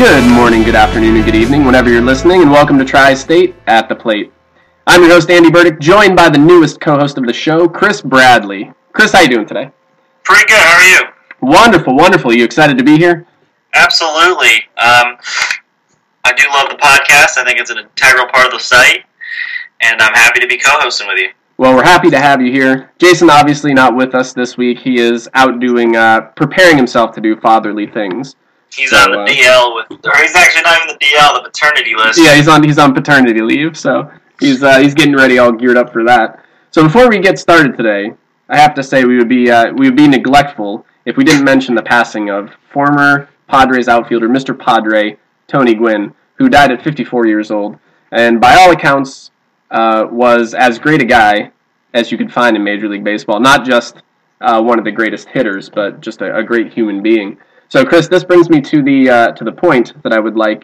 Good morning, good afternoon, and good evening, whenever you're listening, and welcome to Tri-State at the Plate. I'm your host, Andy Burdick, joined by the newest co-host of the show, Chris Bradley. Chris, how you doing today? Pretty good. How are you? Wonderful, wonderful. You excited to be here? Absolutely. I do love the podcast. I think it's an integral part of the site, and I'm happy to be co-hosting with you. Well, we're happy to have you here. Jason, obviously not with us this week. He is out preparing himself to do fatherly things. He's on the DL or he's actually not even the DL, the paternity list. Yeah, he's on paternity leave, so he's getting ready, all geared up for that. So before we get started today, I have to say we would be neglectful if we didn't mention the passing of former Padres outfielder Mr. Padre Tony Gwynn, who died at 54 years old, and by all accounts was as great a guy as you could find in Major League Baseball. Not just one of the greatest hitters, but just a great human being. So, Chris, this brings me to the point that I would like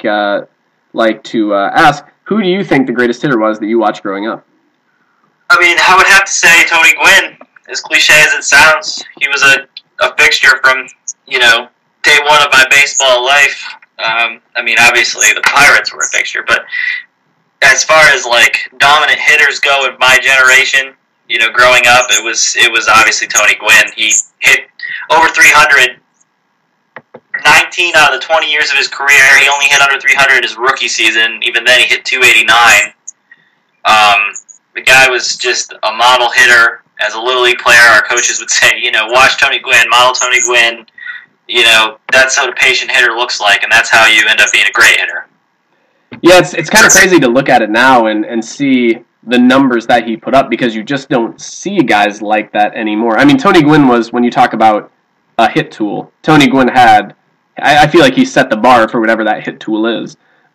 to ask: who do you think the greatest hitter was that you watched growing up? I mean, I would have to say Tony Gwynn. As cliche as it sounds, he was a fixture from day one of my baseball life. I mean, obviously the Pirates were a fixture, but as far as like dominant hitters go in my generation, growing up, it was obviously Tony Gwynn. He hit over 300. 19 out of the 20 years of his career, he only hit under 300 in his rookie season. Even then, he hit 289. The guy was just a model hitter. As a Little League player, our coaches would say, watch Tony Gwynn, model Tony Gwynn. That's how the patient hitter looks like, and that's how you end up being a great hitter. Yeah, it's kind of crazy to look at it now and see the numbers that he put up, because you just don't see guys like that anymore. I mean, Tony Gwynn was, when you talk about a hit tool, Tony Gwynn had, I feel like he set the bar for whatever that hit tool is.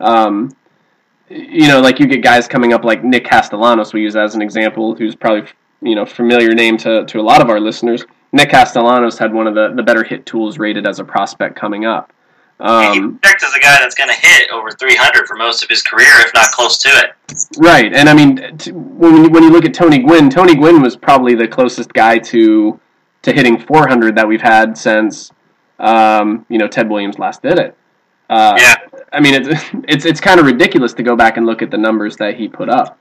Like you get guys coming up like Nick Castellanos, we use as an example, who's probably, familiar name to a lot of our listeners. Nick Castellanos had one of the better hit tools rated as a prospect coming up. He projects as a guy that's going to hit over 300 for most of his career, if not close to it. Right, and I mean, when you look at Tony Gwynn was probably the closest guy to hitting 400 that we've had since Ted Williams last did it. Yeah. I mean, it's kind of ridiculous to go back and look at the numbers that he put up.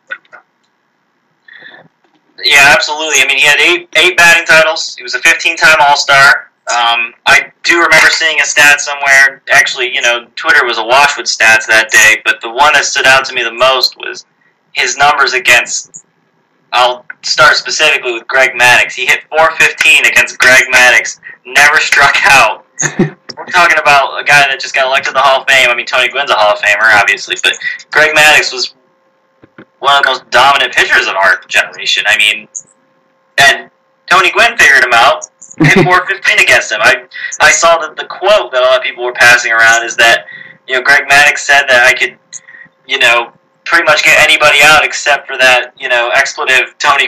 Yeah, absolutely. I mean, he had eight batting titles. He was a 15-time All-Star. I do remember seeing a stat somewhere. Actually, Twitter was awash with stats that day, but the one that stood out to me the most was his numbers against, I'll start specifically with Greg Maddux. He hit .415 against Greg Maddux, never struck out. We're talking about a guy that just got elected to the Hall of Fame. I mean, Tony Gwynn's a Hall of Famer, obviously, but Greg Maddux was one of the most dominant pitchers of our generation. I mean, and Tony Gwynn figured him out, hit .415 against him. I saw that the quote that a lot of people were passing around is that, Greg Maddux said that I could, pretty much get anybody out except for that, expletive Tony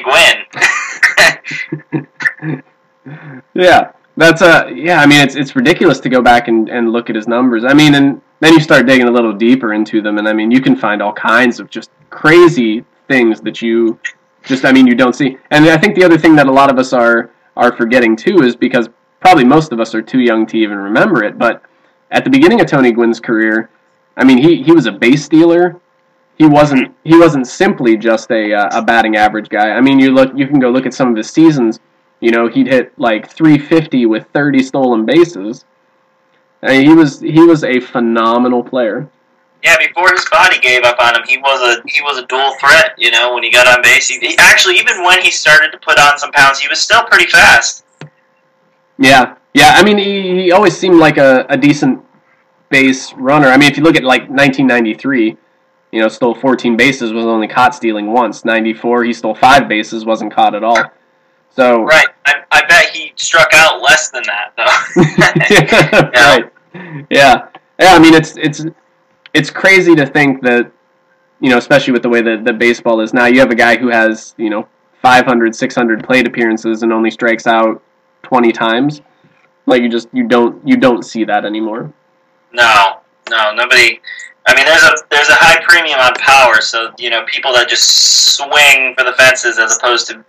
Gwynn. Yeah. I mean, it's ridiculous to go back and look at his numbers. I mean, and then you start digging a little deeper into them, and I mean, you can find all kinds of just crazy things that you don't see. And I think the other thing that a lot of us are forgetting too is because probably most of us are too young to even remember it, but at the beginning of Tony Gwynn's career, I mean, he was a base stealer. He wasn't simply just a batting average guy. I mean, you can go look at some of his seasons. He'd hit like 350 with 30 stolen bases. I mean, he was a phenomenal player. Yeah, before his body gave up on him, he was a dual threat. When he got on base, he actually, even when he started to put on some pounds, he was still pretty fast. Yeah. I mean, he always seemed like a decent base runner. I mean, if you look at like 1993, stole 14 bases, was only caught stealing once. 94, he stole 5 bases, wasn't caught at all. So right, I bet he struck out less than that, though. Right. Yeah. I mean, it's crazy to think that, especially with the way that baseball is now, you have a guy who has 500, 600 plate appearances and only strikes out 20 times. Like you don't see that anymore. No, nobody. I mean, there's a high premium on power, so people that just swing for the fences as opposed to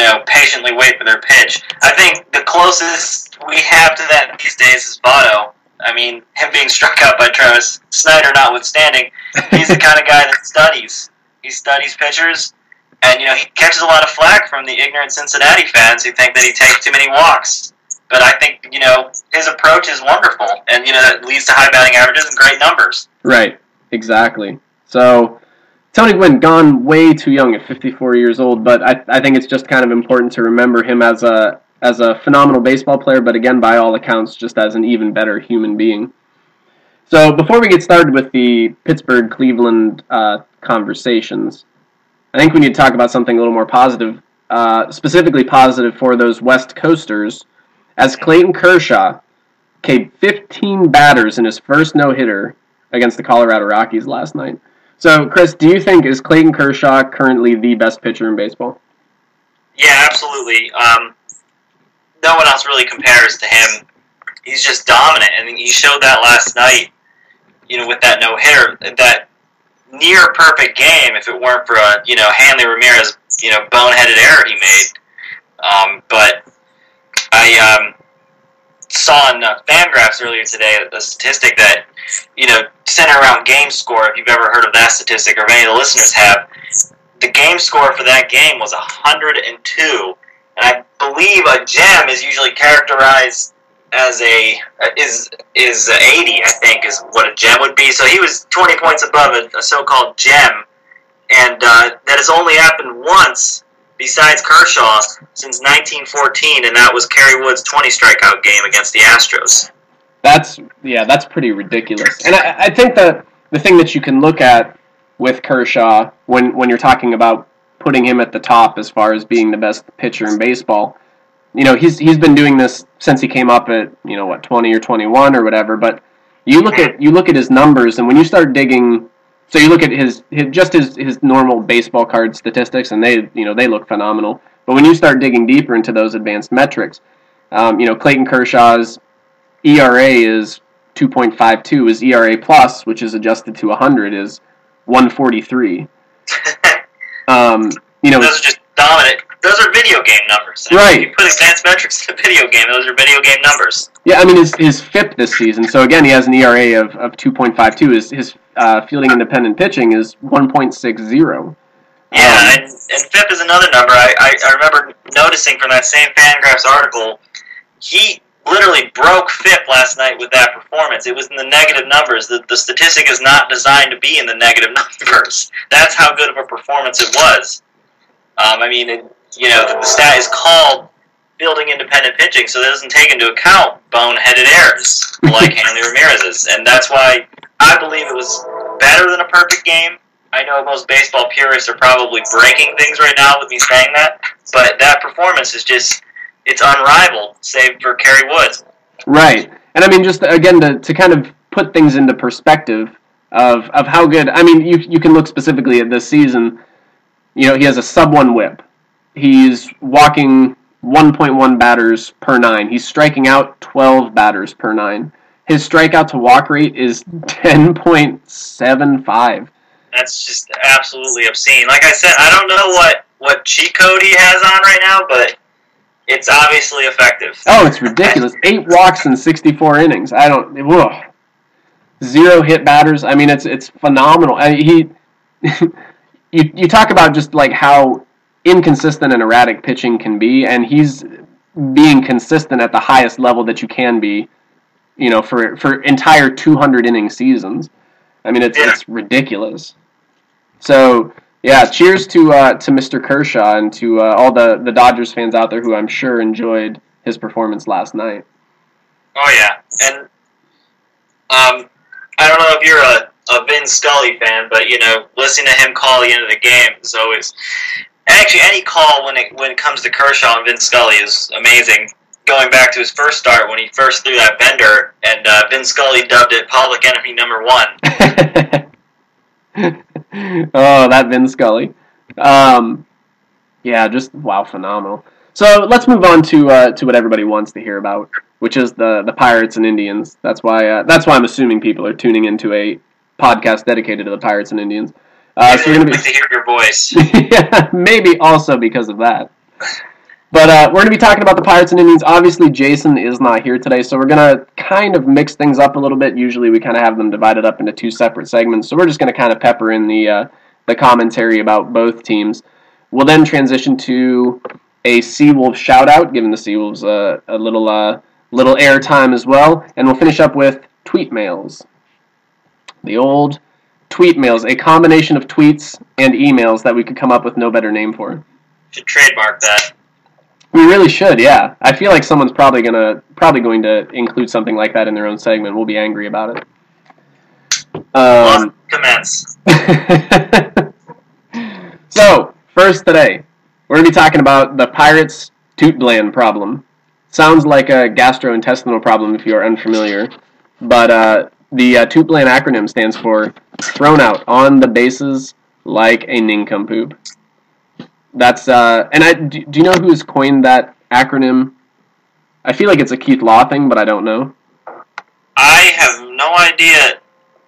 patiently wait for their pitch. I think the closest we have to that these days is Votto. I mean, him being struck out by Travis Snyder notwithstanding, he's the kind of guy that studies. He studies pitchers, and, he catches a lot of flack from the ignorant Cincinnati fans who think that he takes too many walks. But I think, his approach is wonderful, and, that leads to high batting averages and great numbers. Right, exactly. So, Tony Gwynn, gone way too young at 54 years old, but I think it's just kind of important to remember him as a phenomenal baseball player, but again, by all accounts, just as an even better human being. So before we get started with the Pittsburgh-Cleveland conversations, I think we need to talk about something a little more positive, specifically positive for those West Coasters, as Clayton Kershaw K'd 15 batters in his first no-hitter against the Colorado Rockies last night. So, Chris, do you think is Clayton Kershaw currently the best pitcher in baseball? Yeah, absolutely. No one else really compares to him. He's just dominant, and he showed that last night, with that no-hitter, that near-perfect game, if it weren't for a, Hanley Ramirez, boneheaded error he made. But I saw on Fangraphs earlier today a statistic that, center around game score, if you've ever heard of that statistic, or if any of the listeners have, the game score for that game was 102. And I believe a gem is usually characterized as is 80, I think, is what a gem would be. So he was 20 points above a so-called gem. And that has only happened once, besides Kershaw, since 1914, and that was Kerry Wood's 20 strikeout game against the Astros. That's pretty ridiculous. And I think that the thing that you can look at with Kershaw when you're talking about putting him at the top as far as being the best pitcher in baseball, he's been doing this since he came up at 20 or 21 or whatever. But you look at his numbers, and when you start digging, so you look at his normal baseball card statistics, and they look phenomenal. But when you start digging deeper into those advanced metrics, Clayton Kershaw's ERA is 2.52. His ERA plus, which is adjusted to 100, is 143. Those are just dominant. Those are video game numbers. Right. If you put advanced metrics in a video game, those are video game numbers. Yeah, I mean, his FIP this season, so again, he has an ERA of 2.52. His fielding independent pitching is 1.60. Yeah, and FIP is another number. I remember noticing from that same Fangraphs article, he literally broke FIP last night with that performance. It was in the negative numbers. The statistic is not designed to be in the negative numbers. That's how good of a performance it was. The stat is called fielding independent pitching, so that doesn't take into account boneheaded errors like Hanley Ramirez's. And that's why I believe it was better than a perfect game. I know most baseball purists are probably breaking things right now with me saying that, but that performance is just, it's unrivaled, save for Kerry Wood. Right. And I mean, just again, to kind of put things into perspective of how good, I mean, you can look specifically at this season. He has a sub-1 whip. He's walking 1.1 batters per 9. He's striking out 12 batters per 9. His strikeout to walk rate is 10.75. That's just absolutely obscene. Like I said, I don't know what cheat code he has on right now, but it's obviously effective. Oh, it's ridiculous. 8 walks in 64 innings. Whoa. 0 hit batters. I mean, it's phenomenal. You talk about just like how inconsistent and erratic pitching can be, and he's being consistent at the highest level that you can be, for entire 200 inning seasons. I mean, it's ridiculous. So, yeah, cheers to Mr. Kershaw and to all the Dodgers fans out there who I'm sure enjoyed his performance last night. Oh, yeah. And I don't know if you're a Vin Scully fan, but, listening to him call the end of the game is always... Actually, any call when it comes to Kershaw and Vin Scully is amazing. Going back to his first start when he first threw that bender, and Vin Scully dubbed it Public Enemy number 1. Oh, that Vin Scully. Yeah, just, wow, phenomenal. So let's move on to what everybody wants to hear about, which is the Pirates and Indians. That's why I'm assuming people are tuning into a podcast dedicated to the Pirates and Indians. So we're going to hear your voice. Yeah, maybe also because of that. But we're going to be talking about the Pirates and Indians. Obviously, Jason is not here today, so we're going to kind of mix things up a little bit. Usually, we kind of have them divided up into two separate segments, so we're just going to kind of pepper in the commentary about both teams. We'll then transition to a Seawolves shout-out, giving the Seawolves a little airtime as well, and we'll finish up with tweet mails. The old tweet mails, a combination of tweets and emails that we could come up with no better name for. Should trademark that. We really should, yeah. I feel like someone's probably going to include something like that in their own segment. We'll be angry about it. Commence. So, first today, we're going to be talking about the Pirates' toot gland problem. Sounds like a gastrointestinal problem if you are unfamiliar, but the toot gland acronym stands for thrown out on the bases like a nincompoop. That's and do you know who's coined that acronym? I feel like it's a Keith Law thing, but I don't know. I have no idea.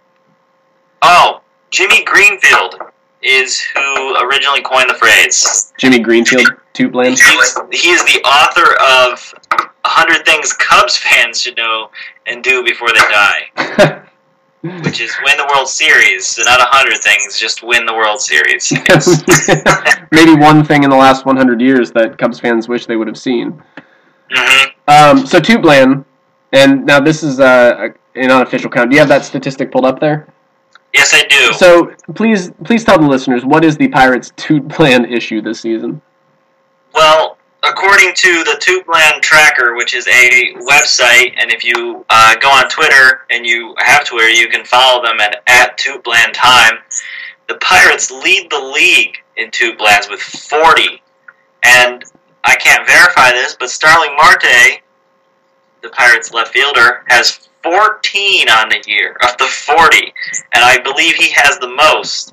Oh, Jimmy Greenfield is who originally coined the phrase. Jimmy Greenfield, toot gland. He is the author of 100 Things Cubs fans should know and do before they die. Which is win the World Series, so not 100 things, just win the World Series. Maybe one thing in the last 100 years that Cubs fans wish they would have seen. Mm-hmm. So toot gland, and now this is an unofficial count. Do you have that statistic pulled up there? Yes, I do. So please tell the listeners, what is the Pirates' toot gland issue this season? Well, according to the Toot Gland Tracker, which is a website, and if you go on Twitter, and you have Twitter, you can follow them at Toot Gland Time. The Pirates lead the league in Toot Glands with 40. And I can't verify this, but Starling Marte, the Pirates left fielder, has 14 on the year of the 40. And I believe he has the most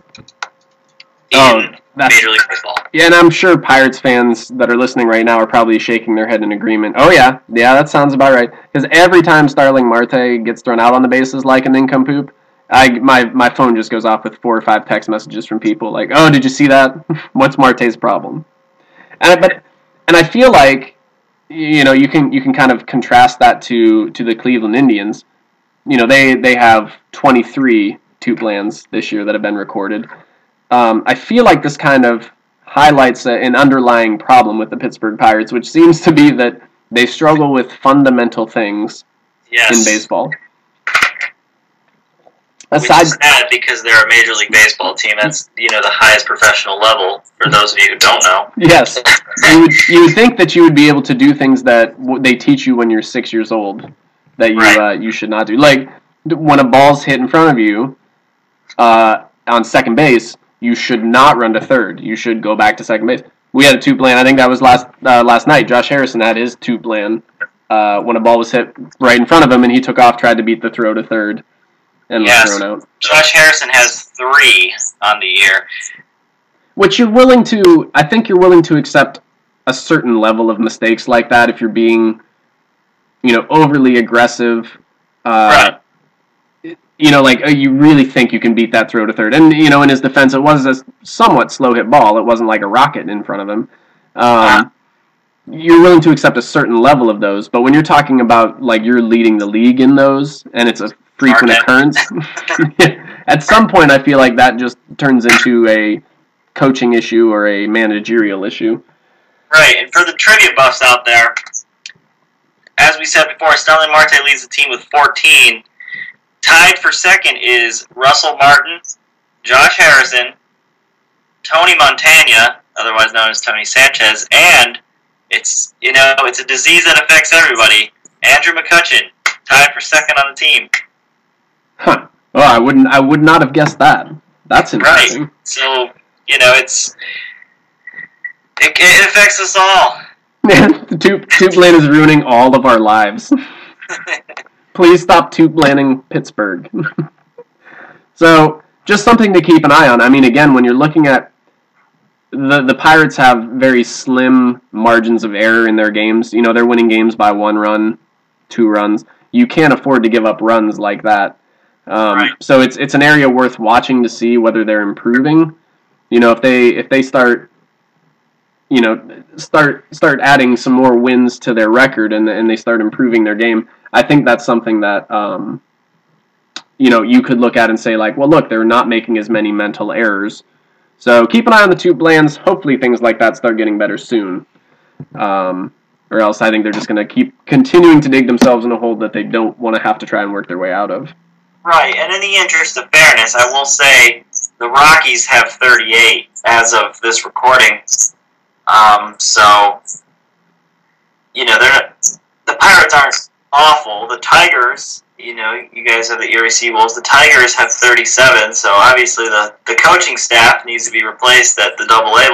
in Major League Baseball. Yeah, and I'm sure Pirates fans that are listening right now are probably shaking their head in agreement. Oh, yeah, that sounds about right. Because every time Starling Marte gets thrown out on the bases like a nincompoop, my phone just goes off with 4 or 5 text messages from people like, "Oh, did you see that? What's Marte's problem?" And I feel like you can kind of contrast that to the Cleveland Indians. They have 23 toot glands this year that have been recorded. I feel like this kind of highlights an underlying problem with the Pittsburgh Pirates, which seems to be that they struggle with fundamental things in baseball. Which is sad because they're a Major League Baseball team. That's the highest professional level. For those of you who don't know. Yes, you would think that you would be able to do things that they teach you when you're 6 years old that you should not do. Like when a ball's hit in front of you on second base, you should not run to third. You should go back to second base. We had a toot gland. I think that was last night. Josh Harrison had his toot gland when a ball was hit right in front of him, and he took off, tried to beat the throw to third, and was thrown out. Josh Harrison has 3 on the year. Which I think you're willing to accept a certain level of mistakes like that if you're being, overly aggressive. Right. You really think you can beat that throw to third. And, in his defense, it was a somewhat slow hit ball. It wasn't like a rocket in front of him. You're willing to accept a certain level of those. But when you're talking about, you're leading the league in those, and it's a frequent occurrence, at some point I feel like that just turns into a coaching issue or a managerial issue. Right, and for the trivia buffs out there, as we said before, Starling Marte leads the team with 14. Tied for second is Russell Martin, Josh Harrison, Tony Montana, otherwise known as Tony Sanchez, and it's a disease that affects everybody. Andrew McCutchen, tied for second on the team. Huh. Well, I would not have guessed that. That's interesting. Right. So, it affects us all. The toot gland is ruining all of our lives. Please stop toot glanding Pittsburgh. So, just something to keep an eye on. I mean, again, when you're looking at the Pirates have very slim margins of error in their games. They're winning games by 1 run, 2 runs. You can't afford to give up runs like that. Right. So it's an area worth watching to see whether they're improving. If they start start adding some more wins to their record and they start improving their game, I think that's something that you could look at and say, like, well, look, they're not making as many mental errors. So keep an eye on the two Blands. Hopefully things like that start getting better soon. Or else I think they're just going to keep continuing to dig themselves in a hole that they don't want to have to try and work their way out of. Right, and in the interest of fairness, I will say the Rockies have 38 as of this recording. So, the Pirates aren't awful. The Tigers, you guys have the Erie Seawolves. The Tigers have 37, so obviously the coaching staff needs to be replaced at the AA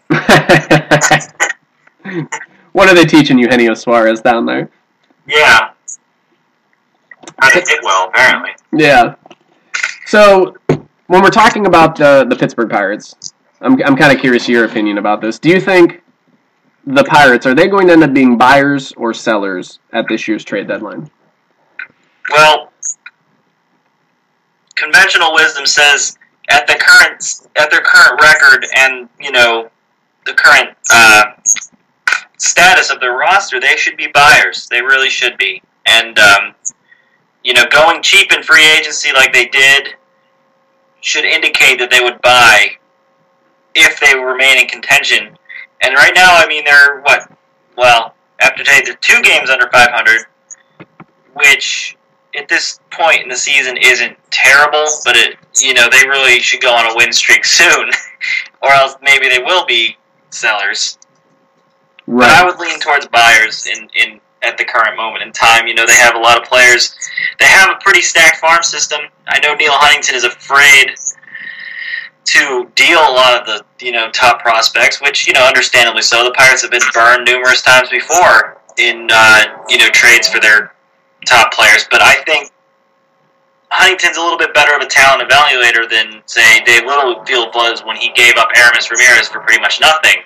level. What are they teaching Eugenio Suarez down there? Yeah. They did well, apparently. Yeah. So, when we're talking about the Pittsburgh Pirates, I'm kind of curious your opinion about this. Do you think the Pirates, are they going to end up being buyers or sellers at this year's trade deadline? Well, conventional wisdom says at their current record and, the current status of their roster, they should be buyers. They really should be. And, going cheap in free agency like they did should indicate that they would buy if they remain in contention. And right now, I mean, they're, after today, they're 2 games under 500, which at this point in the season isn't terrible, but they really should go on a win streak soon, or else maybe they will be sellers. Right. But I would lean towards buyers in at the current moment in time. They have a lot of players. They have a pretty stacked farm system. I know Neil Huntington is afraid to deal a lot of the, top prospects, which, understandably so. The Pirates have been burned numerous times before in, trades for their top players. But I think Huntington's a little bit better of a talent evaluator than, say, Dave Littlefield was when he gave up Aramis Ramirez for pretty much nothing.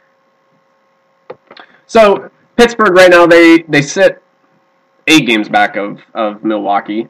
So, Pittsburgh right now, they sit 8 games back of Milwaukee.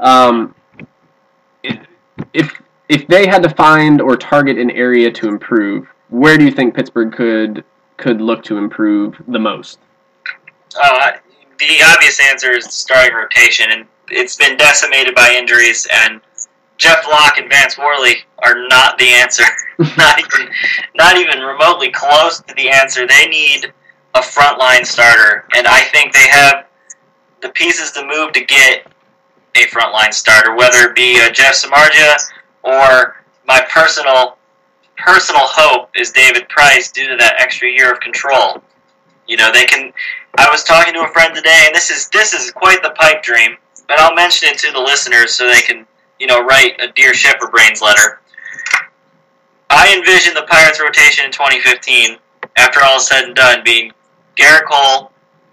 If they had to find or target an area to improve, where do you think Pittsburgh could look to improve the most? The obvious answer is the starting rotation, and it's been decimated by injuries, and Jeff Locke and Vance Worley are not the answer. not even remotely close to the answer. They need a frontline starter, and I think they have the pieces to move to get a frontline starter, whether it be Jeff Samardzija or my personal hope is David Price due to that extra year of control. They can. I was talking to a friend today, and this is quite the pipe dream, but I'll mention it to the listeners so they can, write a Dear Shipper Brains letter. I envision the Pirates rotation in 2015, after all is said and done, being Garrett Cole,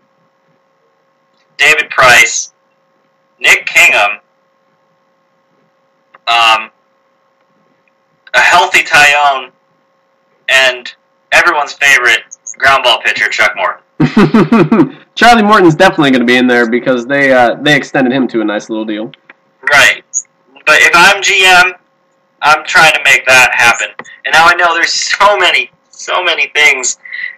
David Price, Nick Kingham, a healthy Tyone, and everyone's favorite ground ball pitcher, Chuck Moore. Charlie Morton's definitely going to be in there because they extended him to a nice little deal. Right. But if I'm GM, I'm trying to make that happen. And now I know there's so many things,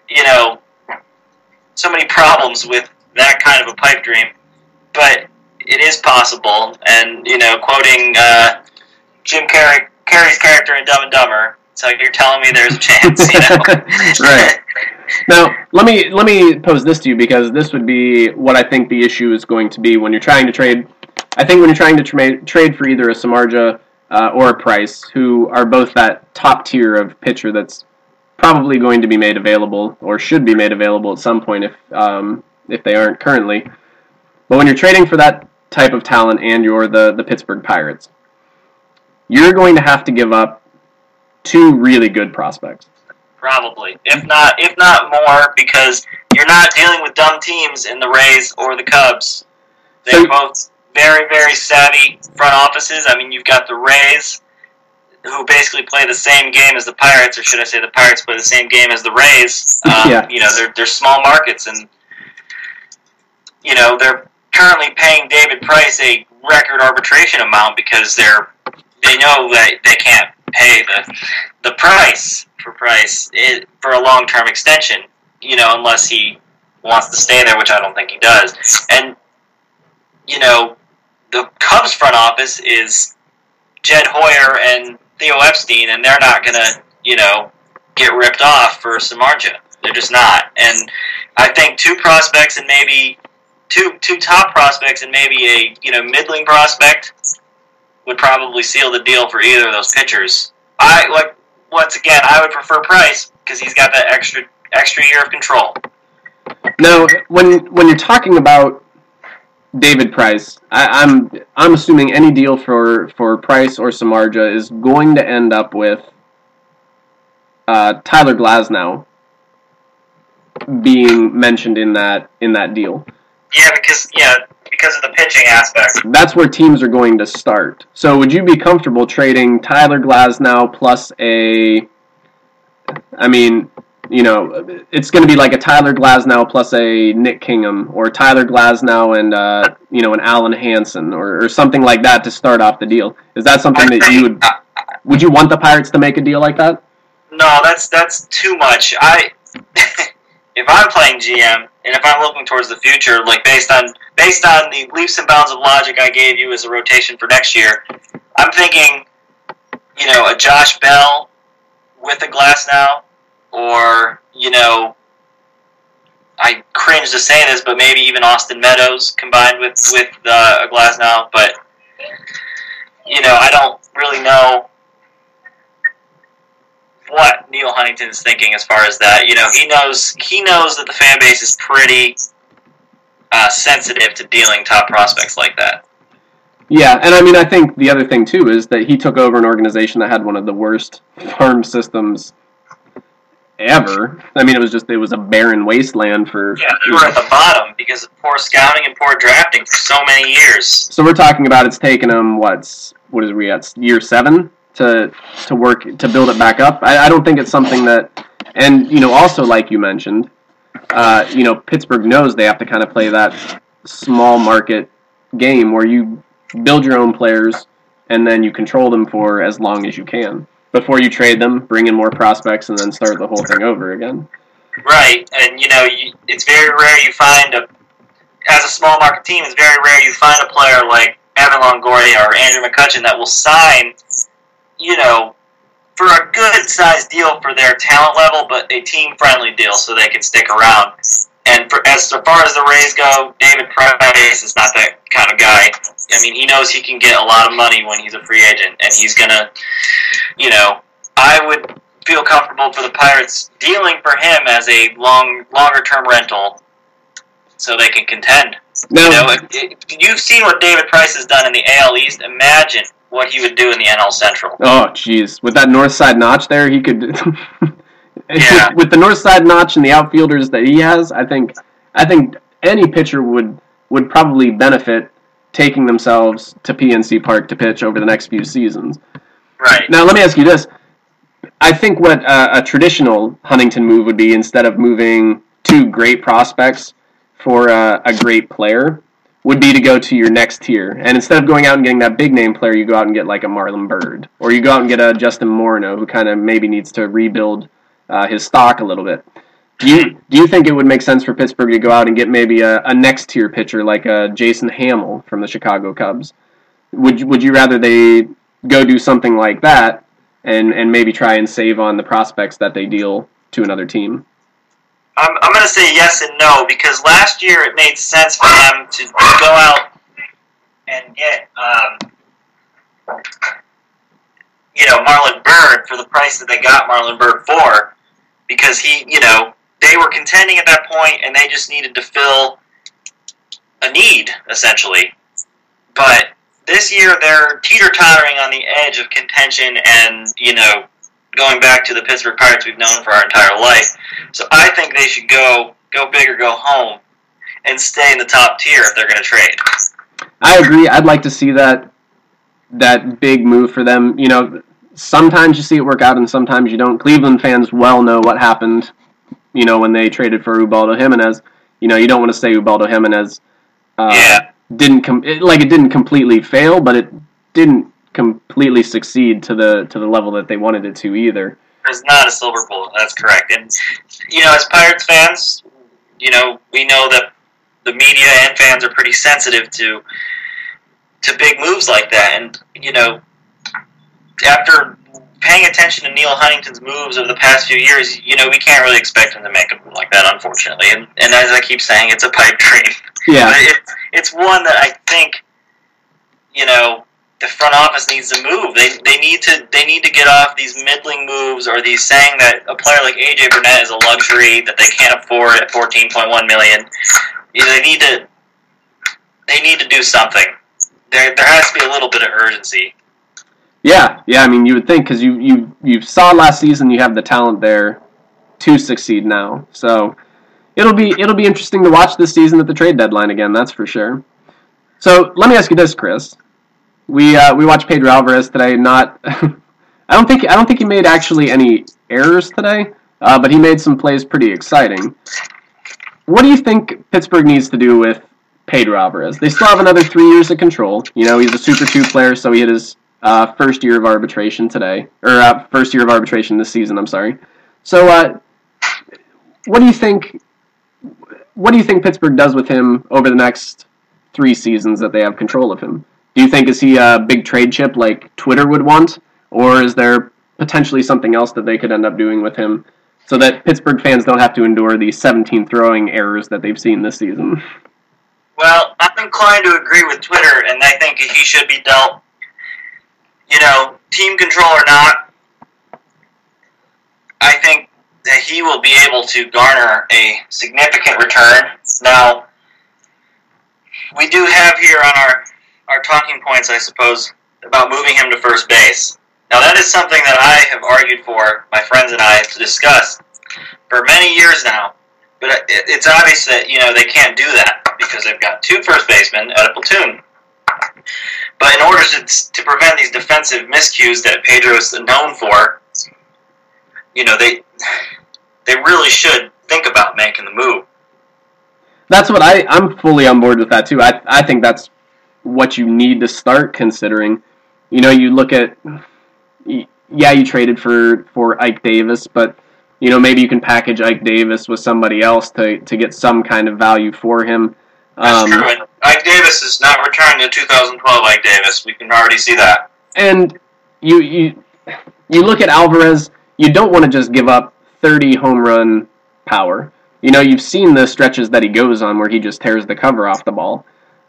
so many problems with that kind of a pipe dream. But it is possible. And, quoting Jim Carrey's character in Dumb and Dumber, so you're telling me there's a chance, Right. Now, let me pose this to you, because this would be what I think the issue is going to be when you're trying to trade. I think when you're trying to trade for either a Samardzija or a Price, who are both that top tier of pitcher that's probably going to be made available or should be made available at some point if they aren't currently. But when you're trading for that type of talent and you're the Pittsburgh Pirates, you're going to have to give up 2 really good prospects. Probably, if not more, because you're not dealing with dumb teams in the Rays or the Cubs. They're both very, very savvy front offices. I mean, you've got the Rays, who basically play the same game as the Pirates, or should I say the Pirates play the same game as the Rays. Yeah. They're small markets, and, they're currently paying David Price a record arbitration amount because they know that they can't pay the price for for a long-term extension, unless he wants to stay there, which I don't think he does. And, the Cubs front office is Jed Hoyer and Theo Epstein, and they're not going to, get ripped off for Samardzija. They're just not. And I think two prospects and maybe two top prospects and maybe a middling prospect would probably seal the deal for either of those pitchers. Once again, I would prefer Price because he's got that extra year of control. Now, when you're talking about David Price, I'm assuming any deal for Price or Samardzija is going to end up with Tyler Glasnow being mentioned in that deal. Yeah, because of the pitching aspect. That's where teams are going to start. So would you be comfortable trading Tyler Glasnow plus it's going to be like a Tyler Glasnow plus a Nick Kingham, or Tyler Glasnow and an Alan Hansen, or something like that to start off the deal. Is that something that you would you want the Pirates to make a deal like that? No, that's too much. If I'm playing GM and if I'm looking towards the future, like based on the leaps and bounds of logic I gave you as a rotation for next year, I'm thinking, a Josh Bell with a Glasnow, or I cringe to say this, but maybe even Austin Meadows combined with a Glasnow. But I don't really know what Neil Huntington is thinking as far as that. He knows that the fan base is pretty sensitive to dealing top prospects like that. Yeah, and I think the other thing too is that he took over an organization that had one of the worst farm systems ever. It was a barren wasteland for... Yeah, they were at the bottom because of poor scouting and poor drafting for so many years. So we're talking about it's taken them, what is we at, year 7 to work, to build it back up? I don't think it's something that... And, also like you mentioned, Pittsburgh knows they have to kind of play that small market game where you build your own players and then you control them for as long as you can before you trade them, bring in more prospects, and then start the whole thing over again. Right, and it's very rare you find as a small market team, it's very rare you find a player like Evan Longoria or Andrew McCutchen that will sign, for a good sized deal for their talent level, but a team friendly deal so they can stick around. And as far as the Rays go, David Price is not that kind of guy. He knows he can get a lot of money when he's a free agent, and he's gonna, I would feel comfortable for the Pirates dealing for him as a longer term rental, so they can contend. Now, You've seen what David Price has done in the AL East. Imagine what he would do in the NL Central. Oh, jeez, with that north side notch there, he could. Yeah. With the north side notch and the outfielders that he has, I think any pitcher would probably benefit taking themselves to PNC Park to pitch over the next few seasons. Right. Now, let me ask you this. I think what a traditional Huntington move would be, instead of moving 2 great prospects for a great player, would be to go to your next tier. And instead of going out and getting that big name player, you go out and get like a Marlon Byrd. Or you go out and get a Justin Morneau, who kind of maybe needs to rebuild his stock a little bit. Do you think it would make sense for Pittsburgh to go out and get maybe a next tier pitcher like Jason Hamill from the Chicago Cubs? Would you rather they go do something like that and maybe try and save on the prospects that they deal to another team? I'm going to say yes and no, because last year it made sense for them to go out and get Marlon Byrd for the price that they got Marlon Byrd for, because they were contending at that point and they just needed to fill a need, essentially. But this year they're teeter-tottering on the edge of contention and, going back to the Pittsburgh Pirates we've known for our entire life. So I think they should go big or go home and stay in the top tier if they're going to trade. I agree. I'd like to see that big move for them. Sometimes you see it work out and sometimes you don't. Cleveland fans well know what happened, when they traded for Ubaldo Jimenez. You don't want to say Ubaldo Jimenez it didn't completely fail, but it didn't completely succeed to the level that they wanted it to either. There's not a silver bullet. That's correct. And as Pirates fans, we know that the media and fans are pretty sensitive to big moves like that. And after paying attention to Neil Huntington's moves over the past few years, we can't really expect him to make a move like that, unfortunately. And as I keep saying, it's a pipe dream. Yeah. But it's one that I think, the front office needs to move. They need to get off these middling moves or these saying that a player like AJ Burnett is a luxury that they can't afford at $14.1 million. They need to do something. There has to be a little bit of urgency. Yeah. I mean, you would think because you saw last season you have the talent there to succeed now. So it'll be interesting to watch this season at the trade deadline again. That's for sure. So let me ask you this, Chris. We watched Pedro Alvarez today. Not, I don't think he made actually any errors today, but he made some plays pretty exciting. What do you think Pittsburgh needs to do with Pedro Alvarez? They still have another 3 years of control. He's a Super 2 player, so he had his first year of arbitration today, or first year of arbitration this season. I'm sorry. So, what do you think? What do you think Pittsburgh does with him over the next 3 seasons that they have control of him? Do you think is he a big trade chip like Twitter would want, or is there potentially something else that they could end up doing with him so that Pittsburgh fans don't have to endure the 17 throwing errors that they've seen this season? Well, I'm inclined to agree with Twitter, and I think he should be dealt, team control or not, I think that he will be able to garner a significant return. Now, we do have here on our talking points, I suppose, about moving him to first base. Now, that is something that I have argued for, my friends and I, to discuss for many years now. But it's obvious that, they can't do that because they've got 2 first basemen at a platoon. But in order to prevent these defensive miscues that Pedro is known for, they really should think about making the move. That's what I'm fully on board with that too. I think that's what you need to start considering. You look at, you traded for Ike Davis, but maybe you can package Ike Davis with somebody else to get some kind of value for him. That's true. And Ike Davis is not returning to 2012 Ike Davis. We can already see that. And you look at Alvarez, you don't want to just give up 30 home run power. You've seen the stretches that he goes on where he just tears the cover off the ball.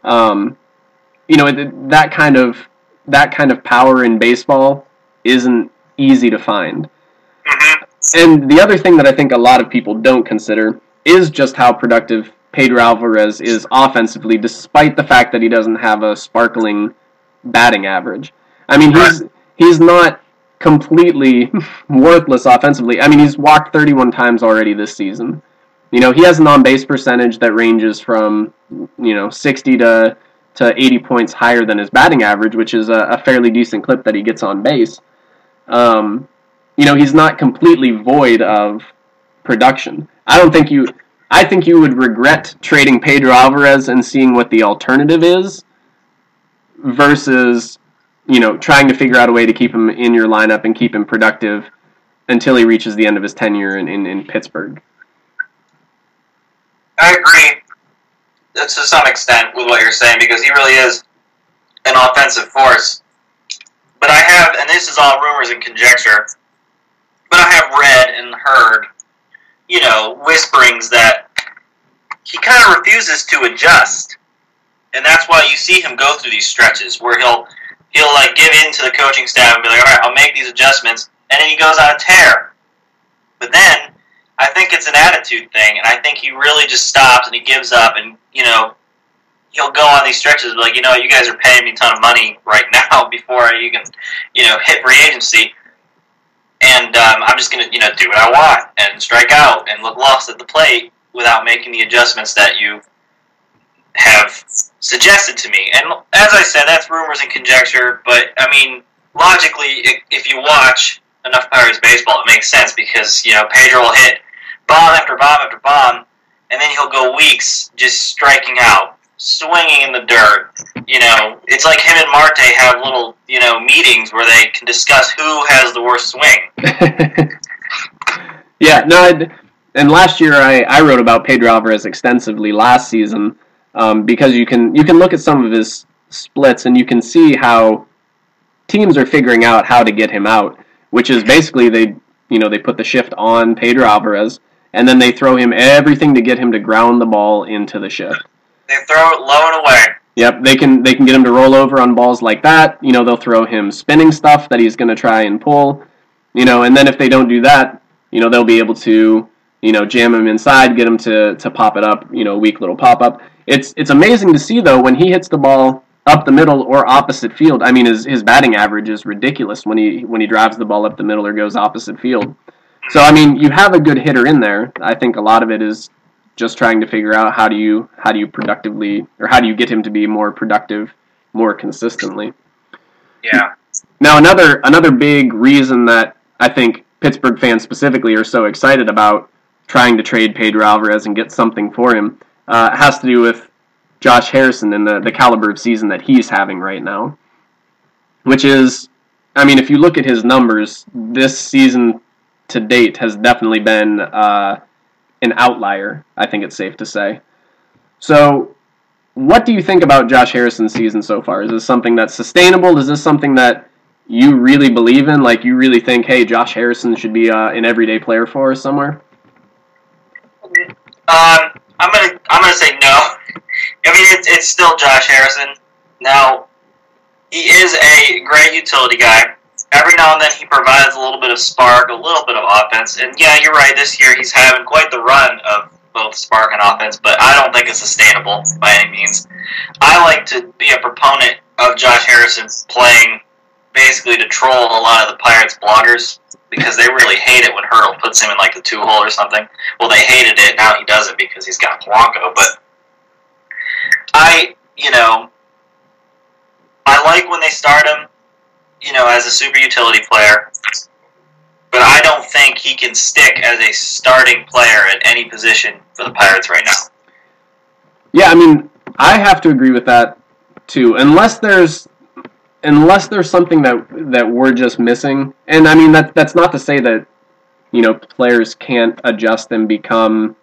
That kind of power in baseball isn't easy to find. Mm-hmm. And the other thing that I think a lot of people don't consider is just how productive Pedro Alvarez is offensively, despite the fact that he doesn't have a sparkling batting average. I mean, he's not completely worthless offensively. I mean, he's walked 31 times already this season. He has an on-base percentage that ranges from 60 to 80 points higher than his batting average, which is a fairly decent clip that he gets on base. He's not completely void of production. I think you would regret trading Pedro Alvarez and seeing what the alternative is versus, trying to figure out a way to keep him in your lineup and keep him productive until he reaches the end of his tenure in Pittsburgh. I agree to some extent with what you're saying because he really is an offensive force. But I have, and this is all rumors and conjecture, but I have read and heard, whisperings that he kind of refuses to adjust. And that's why you see him go through these stretches where he'll give in to the coaching staff and be like, all right, I'll make these adjustments, and then he goes on a tear. But then, I think it's an attitude thing, and I think he really just stops and he gives up, and, he'll go on these stretches and be like, you guys are paying me a ton of money right now before you can, hit free agency, and I'm just going to, do what I want and strike out and look lost at the plate without making the adjustments that you have suggested to me. And as I said, that's rumors and conjecture, but, I mean, logically, if you watch enough Pirates baseball, it makes sense because, Pedro will hit bomb after bomb after bomb, and then he'll go weeks just striking out swinging in the dirt. It's like him and Marte have little, meetings where they can discuss who has the worst swing. Yeah, no, and last year I wrote about Pedro Alvarez extensively last season because you can look at some of his splits and you can see how teams are figuring out how to get him out, which is basically they put the shift on Pedro Alvarez and then they throw him everything to get him to ground the ball into the shift. They throw it low and away. Yep, they can get him to roll over on balls like that. They'll throw him spinning stuff that he's going to try and pull. And then if they don't do that, they'll be able to, jam him inside, get him to pop it up, weak little pop-up. It's amazing to see, though, when he hits the ball up the middle or opposite field. I mean, his batting average is ridiculous when he drives the ball up the middle or goes opposite field. So, I mean, you have a good hitter in there. I think a lot of it is just trying to figure out how do you productively, or how do you get him to be more productive more consistently. Yeah. Now, another big reason that I think Pittsburgh fans specifically are so excited about trying to trade Pedro Alvarez and get something for him has to do with Josh Harrison and the caliber of season that he's having right now. Which is, I mean, if you look at his numbers, this season to date has definitely been an outlier, I think it's safe to say. So, what do you think about Josh Harrison's season so far? Is this something that's sustainable? Is this something that you really believe in? Like, you really think, hey, Josh Harrison should be an everyday player for us somewhere? I'm gonna say no. I mean, it's still Josh Harrison. Now, he is a great utility guy. Every now and then he provides a little bit of spark, a little bit of offense. And yeah, you're right, this year he's having quite the run of both spark and offense, but I don't think it's sustainable by any means. I like to be a proponent of Josh Harrison playing basically to troll a lot of the Pirates bloggers because they really hate it when Hurdle puts him in like the 2-hole or something. Well, they hated it. Now he does it because he's got Polanco. But I like when they start him, as a super utility player. But I don't think he can stick as a starting player at any position for the Pirates right now. Yeah, I mean, I have to agree with that too. Unless there's something that we're just missing, and I mean that's not to say that players can't adjust and become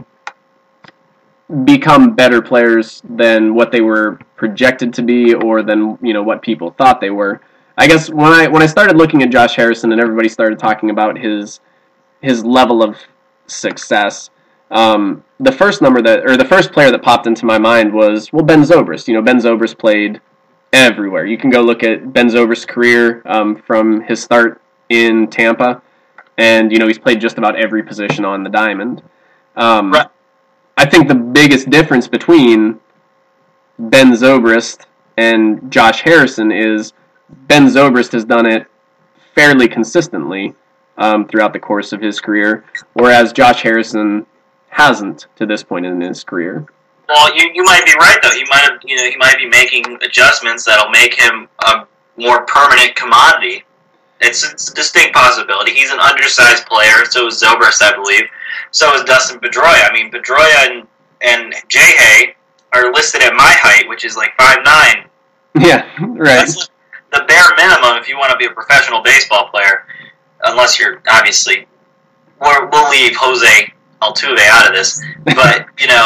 better players than what they were projected to be, or than what people thought they were. I guess when I started looking at Josh Harrison and everybody started talking about his level of success, the first player that popped into my mind was Ben Zobrist. Ben Zobrist played everywhere. You can go look at Ben Zobrist's career from his start in Tampa, and he's played just about every position on the diamond. Right. I think the biggest difference between Ben Zobrist and Josh Harrison is Ben Zobrist has done it fairly consistently throughout the course of his career, whereas Josh Harrison hasn't to this point in his career. Well, you might be right though. He might be making adjustments that'll make him a more permanent commodity. It's a distinct possibility. He's an undersized player. So is Zobrist, I believe. So is Dustin Pedroia. I mean, Pedroia and J-Hay are listed at my height, which is like 5'9". Yeah, right. That's the bare minimum if you want to be a professional baseball player, unless you're obviously. We'll leave Jose Altuve out of this, but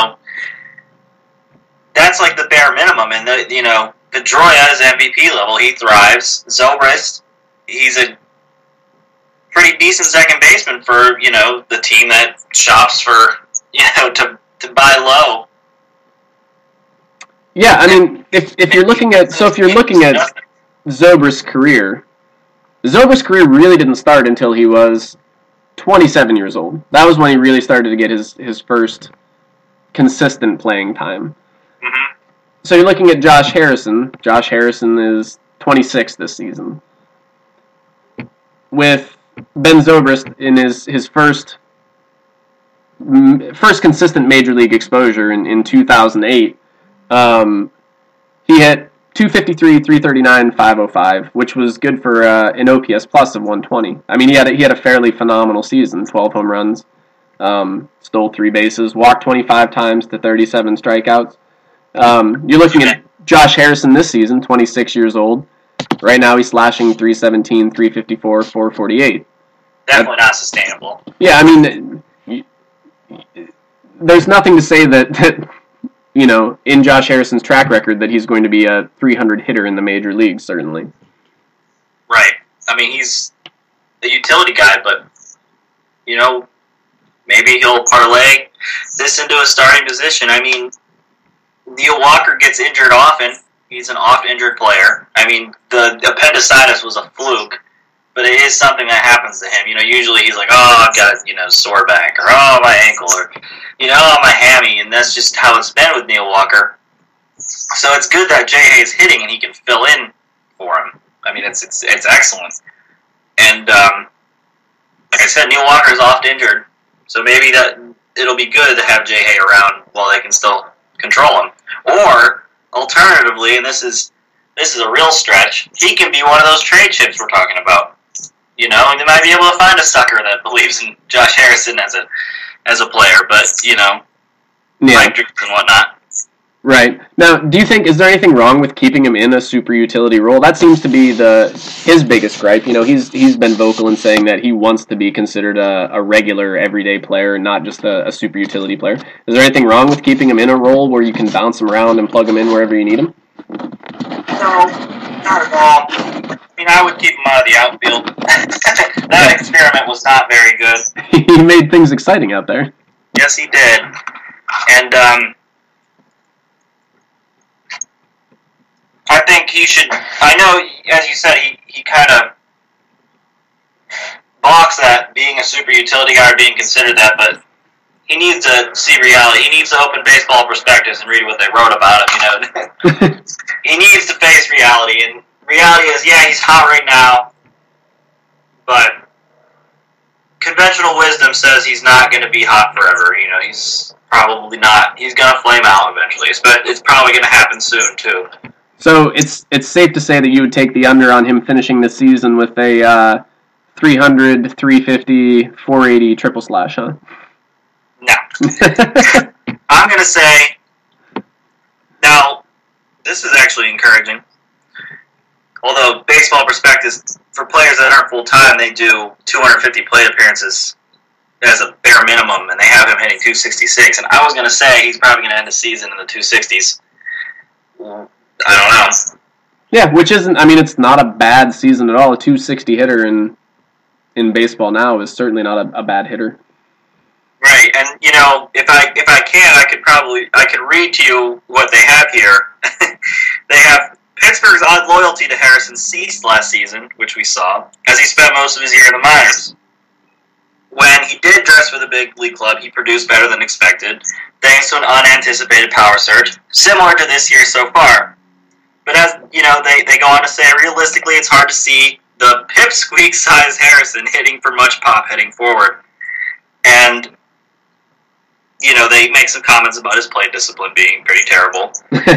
that's like the bare minimum. And Pedroia is MVP level. He thrives. Zobrist, he's a pretty decent second baseman for the team that shops for to buy low. Yeah, I mean, if you're looking at Zobrist's career really didn't start until he was 27 years old. That was when he really started to get his first consistent playing time. Mm-hmm. So you're looking at Josh Harrison. Josh Harrison is 26 this season. With Ben Zobrist in his first consistent major league exposure in 2008, he hit 253, 339, 505, which was good for an OPS plus of 120. I mean, he had a fairly phenomenal season. 12 home runs, stole 3 bases, walked 25 times to 37 strikeouts. You're looking at Josh Harrison this season, 26 years old. Right now he's slashing 317, 354, 448. Definitely not sustainable. Yeah, I mean, there's nothing to say that in Josh Harrison's track record that he's going to be a 300 hitter in the major leagues, certainly. Right. I mean, he's the utility guy, but, maybe he'll parlay this into a starting position. I mean, Neil Walker gets injured often. He's an oft-injured player. I mean, the appendicitis was a fluke, but it is something that happens to him. Usually he's like, oh, I've got, sore back, or oh, my ankle, or, my hammy, and that's just how it's been with Neil Walker. So it's good that J.A. is hitting and he can fill in for him. I mean, it's excellent. And, like I said, Neil Walker is oft-injured, so maybe that it'll be good to have J.A. around while they can still control him. Or, alternatively, and this is a real stretch, he can be one of those trade chips we're talking about. And they might be able to find a sucker that believes in Josh Harrison as a player, but, Mike Drews and whatnot. Right. Now, do you think, is there anything wrong with keeping him in a super utility role? That seems to be his biggest gripe. He's been vocal in saying that he wants to be considered a regular, everyday player, not just a super utility player. Is there anything wrong with keeping him in a role where you can bounce him around and plug him in wherever you need him? No, not at all. I mean, I would keep him out of the outfield. That experiment was not very good. He made things exciting out there. Yes, he did. And, I think he should. I know, as you said, he kind of balks at being a super utility guy or being considered that, but he needs to see reality. He needs to open Baseball Prospectus and read what they wrote about him. He needs to face reality, and reality is, yeah, he's hot right now, but conventional wisdom says he's not going to be hot forever. He's probably not. He's going to flame out eventually, but it's probably going to happen soon too. So it's safe to say that you would take the under on him finishing the season with a 300, 350, 480 triple slash, huh? No. I'm going to say, now, this is actually encouraging. Although Baseball Prospectus, for players that aren't full-time, they do 250 plate appearances as a bare minimum, and they have him hitting 266. And I was going to say he's probably going to end the season in the 260s. I don't know. Yeah, which isn't, I mean, it's not a bad season at all. A 260 hitter in baseball now is certainly not a bad hitter. Right, and, if I can, I could read to you what they have here. They have Pittsburgh's odd loyalty to Harrison ceased last season, which we saw, as he spent most of his year in the minors. When he did dress for the big league club, he produced better than expected, thanks to an unanticipated power surge, similar to this year so far. But as, they go on to say, realistically, it's hard to see the pipsqueak-sized Harrison hitting for much pop heading forward. And, they make some comments about his plate discipline being pretty terrible.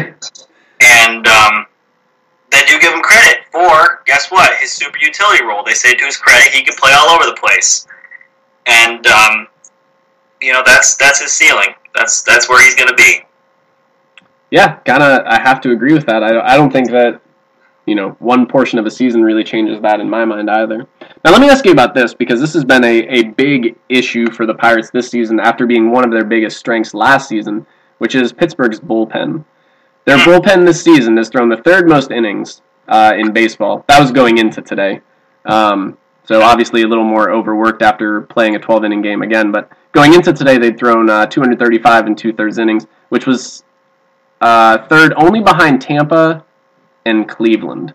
And, they do give him credit for, guess what, his super utility role. They say to his credit, he can play all over the place. And, that's his ceiling. That's where he's going to be. Yeah, I have to agree with that. I don't think that, one portion of a season really changes that in my mind either. Now, let me ask you about this, because this has been a big issue for the Pirates this season after being one of their biggest strengths last season, which is Pittsburgh's bullpen. Their bullpen this season has thrown the third most innings in baseball. That was going into today. So obviously a little more overworked after playing a 12-inning game again. But going into today, they'd thrown 235 and two-thirds innings, which was third only behind Tampa and Cleveland.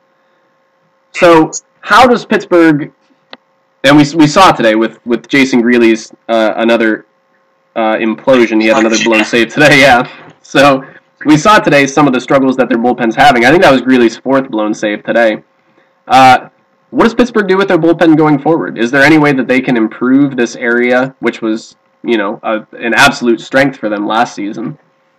So how does Pittsburgh, and we saw today with Jason Greeley's another implosion. He had another blown save today, yeah. So we saw today some of the struggles that their bullpen's having. I think that was Greeley's fourth blown save today. What does Pittsburgh do with their bullpen going forward? Is there any way that they can improve this area, which was, an absolute strength for them last season?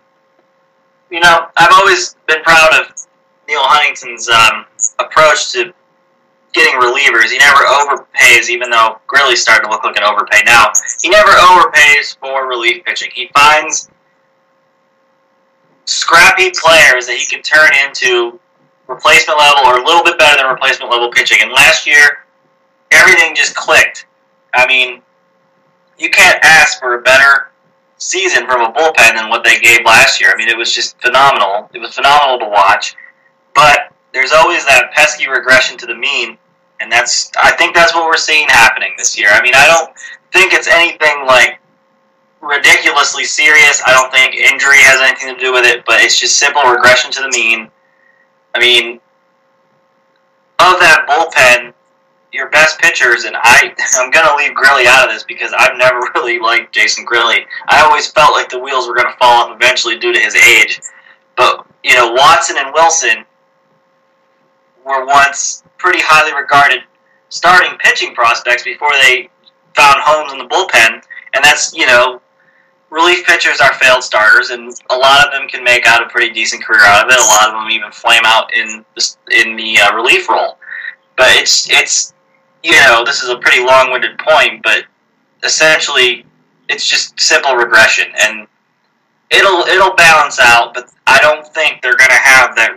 I've always been proud of Neil Huntington's approach to getting relievers. He never overpays, even though Greeley's starting to look like an overpay now. He never overpays for relief pitching. He finds scrappy players that he can turn into replacement level or a little bit better than replacement level pitching. And last year, everything just clicked. I mean, you can't ask for a better season from a bullpen than what they gave last year. I mean, it was just phenomenal. It was phenomenal to watch. But there's always that pesky regression to the mean, and I think that's what we're seeing happening this year. I mean, I don't think it's anything like ridiculously serious. I don't think injury has anything to do with it, but it's just simple regression to the mean. I mean, of that bullpen, your best pitchers, and I'm going to leave Grilli out of this because I've never really liked Jason Grilli. I always felt like the wheels were going to fall off eventually due to his age. But, Watson and Wilson were once pretty highly regarded starting pitching prospects before they found homes in the bullpen. And that's, relief pitchers are failed starters, and a lot of them can make out a pretty decent career out of it. A lot of them even flame out in the relief role. But it's this is a pretty long-winded point, but essentially it's just simple regression, and it'll balance out. But I don't think they're going to have that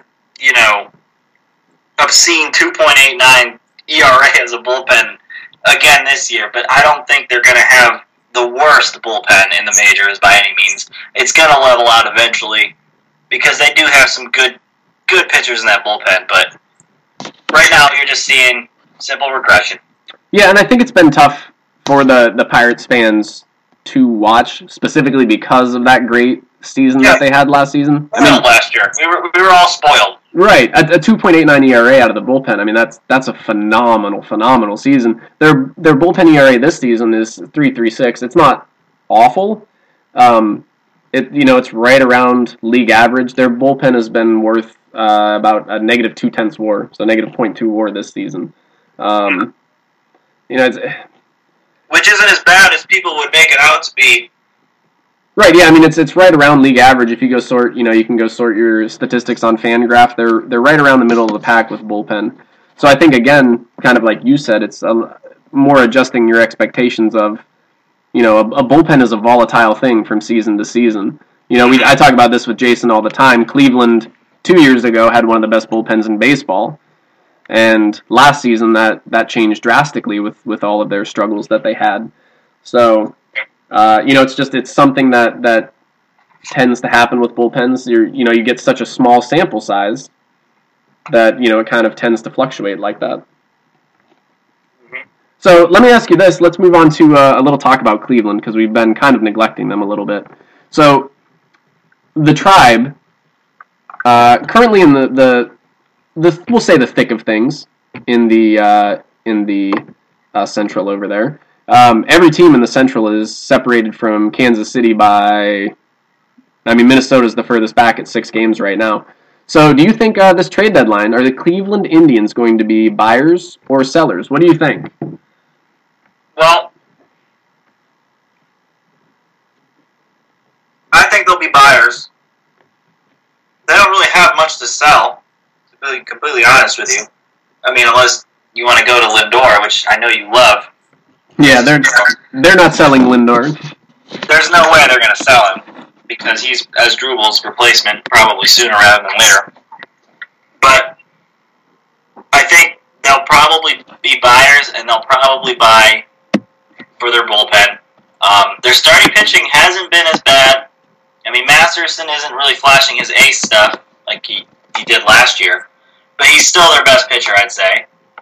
obscene 2.89 ERA as a bullpen again this year. But I don't think they're going to have the worst bullpen in the majors by any means. It's going to level out eventually because they do have some good pitchers in that bullpen. But right now you're just seeing simple regression. Yeah, and I think it's been tough for the Pirates fans to watch, specifically because of that great season that they had last season. Last year. We were all spoiled. Right, a 2.89 ERA out of the bullpen. I mean, that's a phenomenal season. Their bullpen ERA this season is 3.36. It's not awful. It's right around league average. Their bullpen has been worth about a negative 0.2 WAR, so negative 0.2 WAR this season. Which isn't as bad as people would make it out to be. Right, yeah, I mean it's right around league average. If you go sort, you can go sort your statistics on FanGraph. They're right around the middle of the pack with bullpen. So I think again, kind of like you said, it's more adjusting your expectations of, a bullpen is a volatile thing from season to season. I talk about this with Jason all the time. Cleveland 2 years ago had one of the best bullpens in baseball. And last season, that changed drastically with all of their struggles that they had. So, it's something that tends to happen with bullpens. You get such a small sample size that, it kind of tends to fluctuate like that. Mm-hmm. So let me ask you this. Let's move on to a little talk about Cleveland because we've been kind of neglecting them a little bit. So the Tribe, currently in we'll say the thick of things in the Central over there. Every team in the Central is separated from Kansas City by, Minnesota's the furthest back at 6 games right now. So do you think this trade deadline, are the Cleveland Indians going to be buyers or sellers? What do you think? Well, I think they'll be buyers. They don't really have much to sell. To be completely honest with you, unless you want to go to Lindor, which I know you love. Yeah, they're not selling Lindor. There's no way they're going to sell him because he's Asdrubal's replacement probably sooner rather than later. But I think they'll probably be buyers and they'll probably buy for their bullpen. Their starting pitching hasn't been as bad. Masterson isn't really flashing his ace stuff like he did last year, but he's still their best pitcher, I'd say.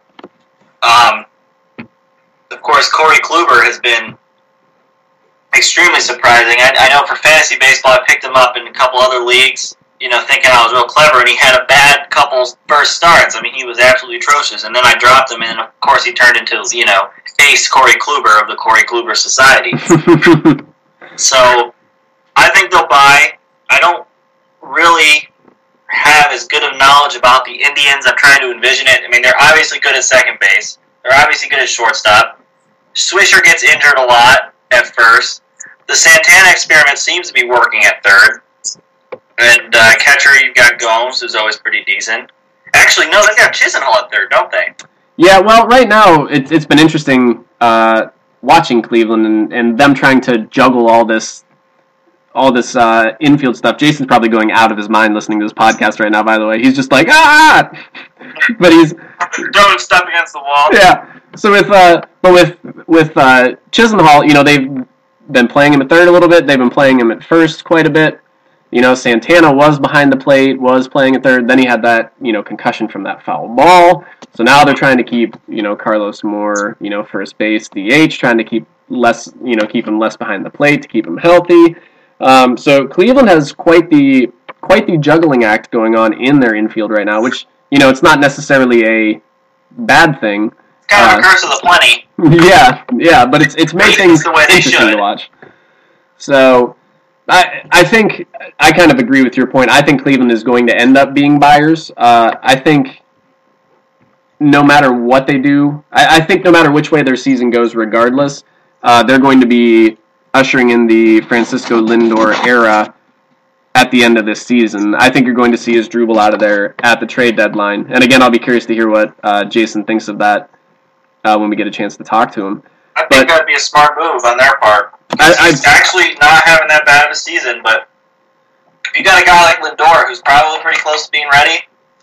Of course, Corey Kluber has been extremely surprising. I know for fantasy baseball, I picked him up in a couple other leagues, thinking I was real clever, and he had a bad couple first starts. He was absolutely atrocious, and then I dropped him, and of course he turned into, ace Corey Kluber of the Corey Kluber Society. So, I think they'll buy. I don't really have as good of knowledge about the Indians. I'm trying to envision it. They're obviously good at second base. They're obviously good at shortstop. Swisher gets injured a lot at first. The Santana experiment seems to be working at third. And catcher, you've got Gomes, who's always pretty decent. Actually, no, they've got Chisenhall at third, don't they? Yeah, well, right now, it's been interesting watching Cleveland and them trying to juggle all all this infield stuff. Jason's probably going out of his mind listening to this podcast right now. By the way, he's just like but he's throwing stuff against the wall. Yeah. So with Chisenhall, you know, they've been playing him at third a little bit. They've been playing him at first quite a bit. You know, Santana was behind the plate, was playing at third. Then he had that, you know, concussion from that foul ball. So now they're trying to keep, you know, Carlos more, you know, first base, DH, trying to keep him less behind the plate to keep him healthy. So Cleveland has quite the juggling act going on in their infield right now, which, you know, it's not necessarily a bad thing. It's kind of a curse of the plenty. Yeah, but it's made things interesting to watch. So I think I kind of agree with your point. I think Cleveland is going to end up being buyers. I think no matter what they do, I think no matter which way their season goes, regardless, they're going to be ushering in the Francisco Lindor era at the end of this season. I think you're going to see Asdrubal out of there at the trade deadline. And again, I'll be curious to hear what Jason thinks of that when we get a chance to talk to him. I think that'd be a smart move on their part. He's actually not having that bad of a season, but if you got a guy like Lindor who's probably pretty close to being ready,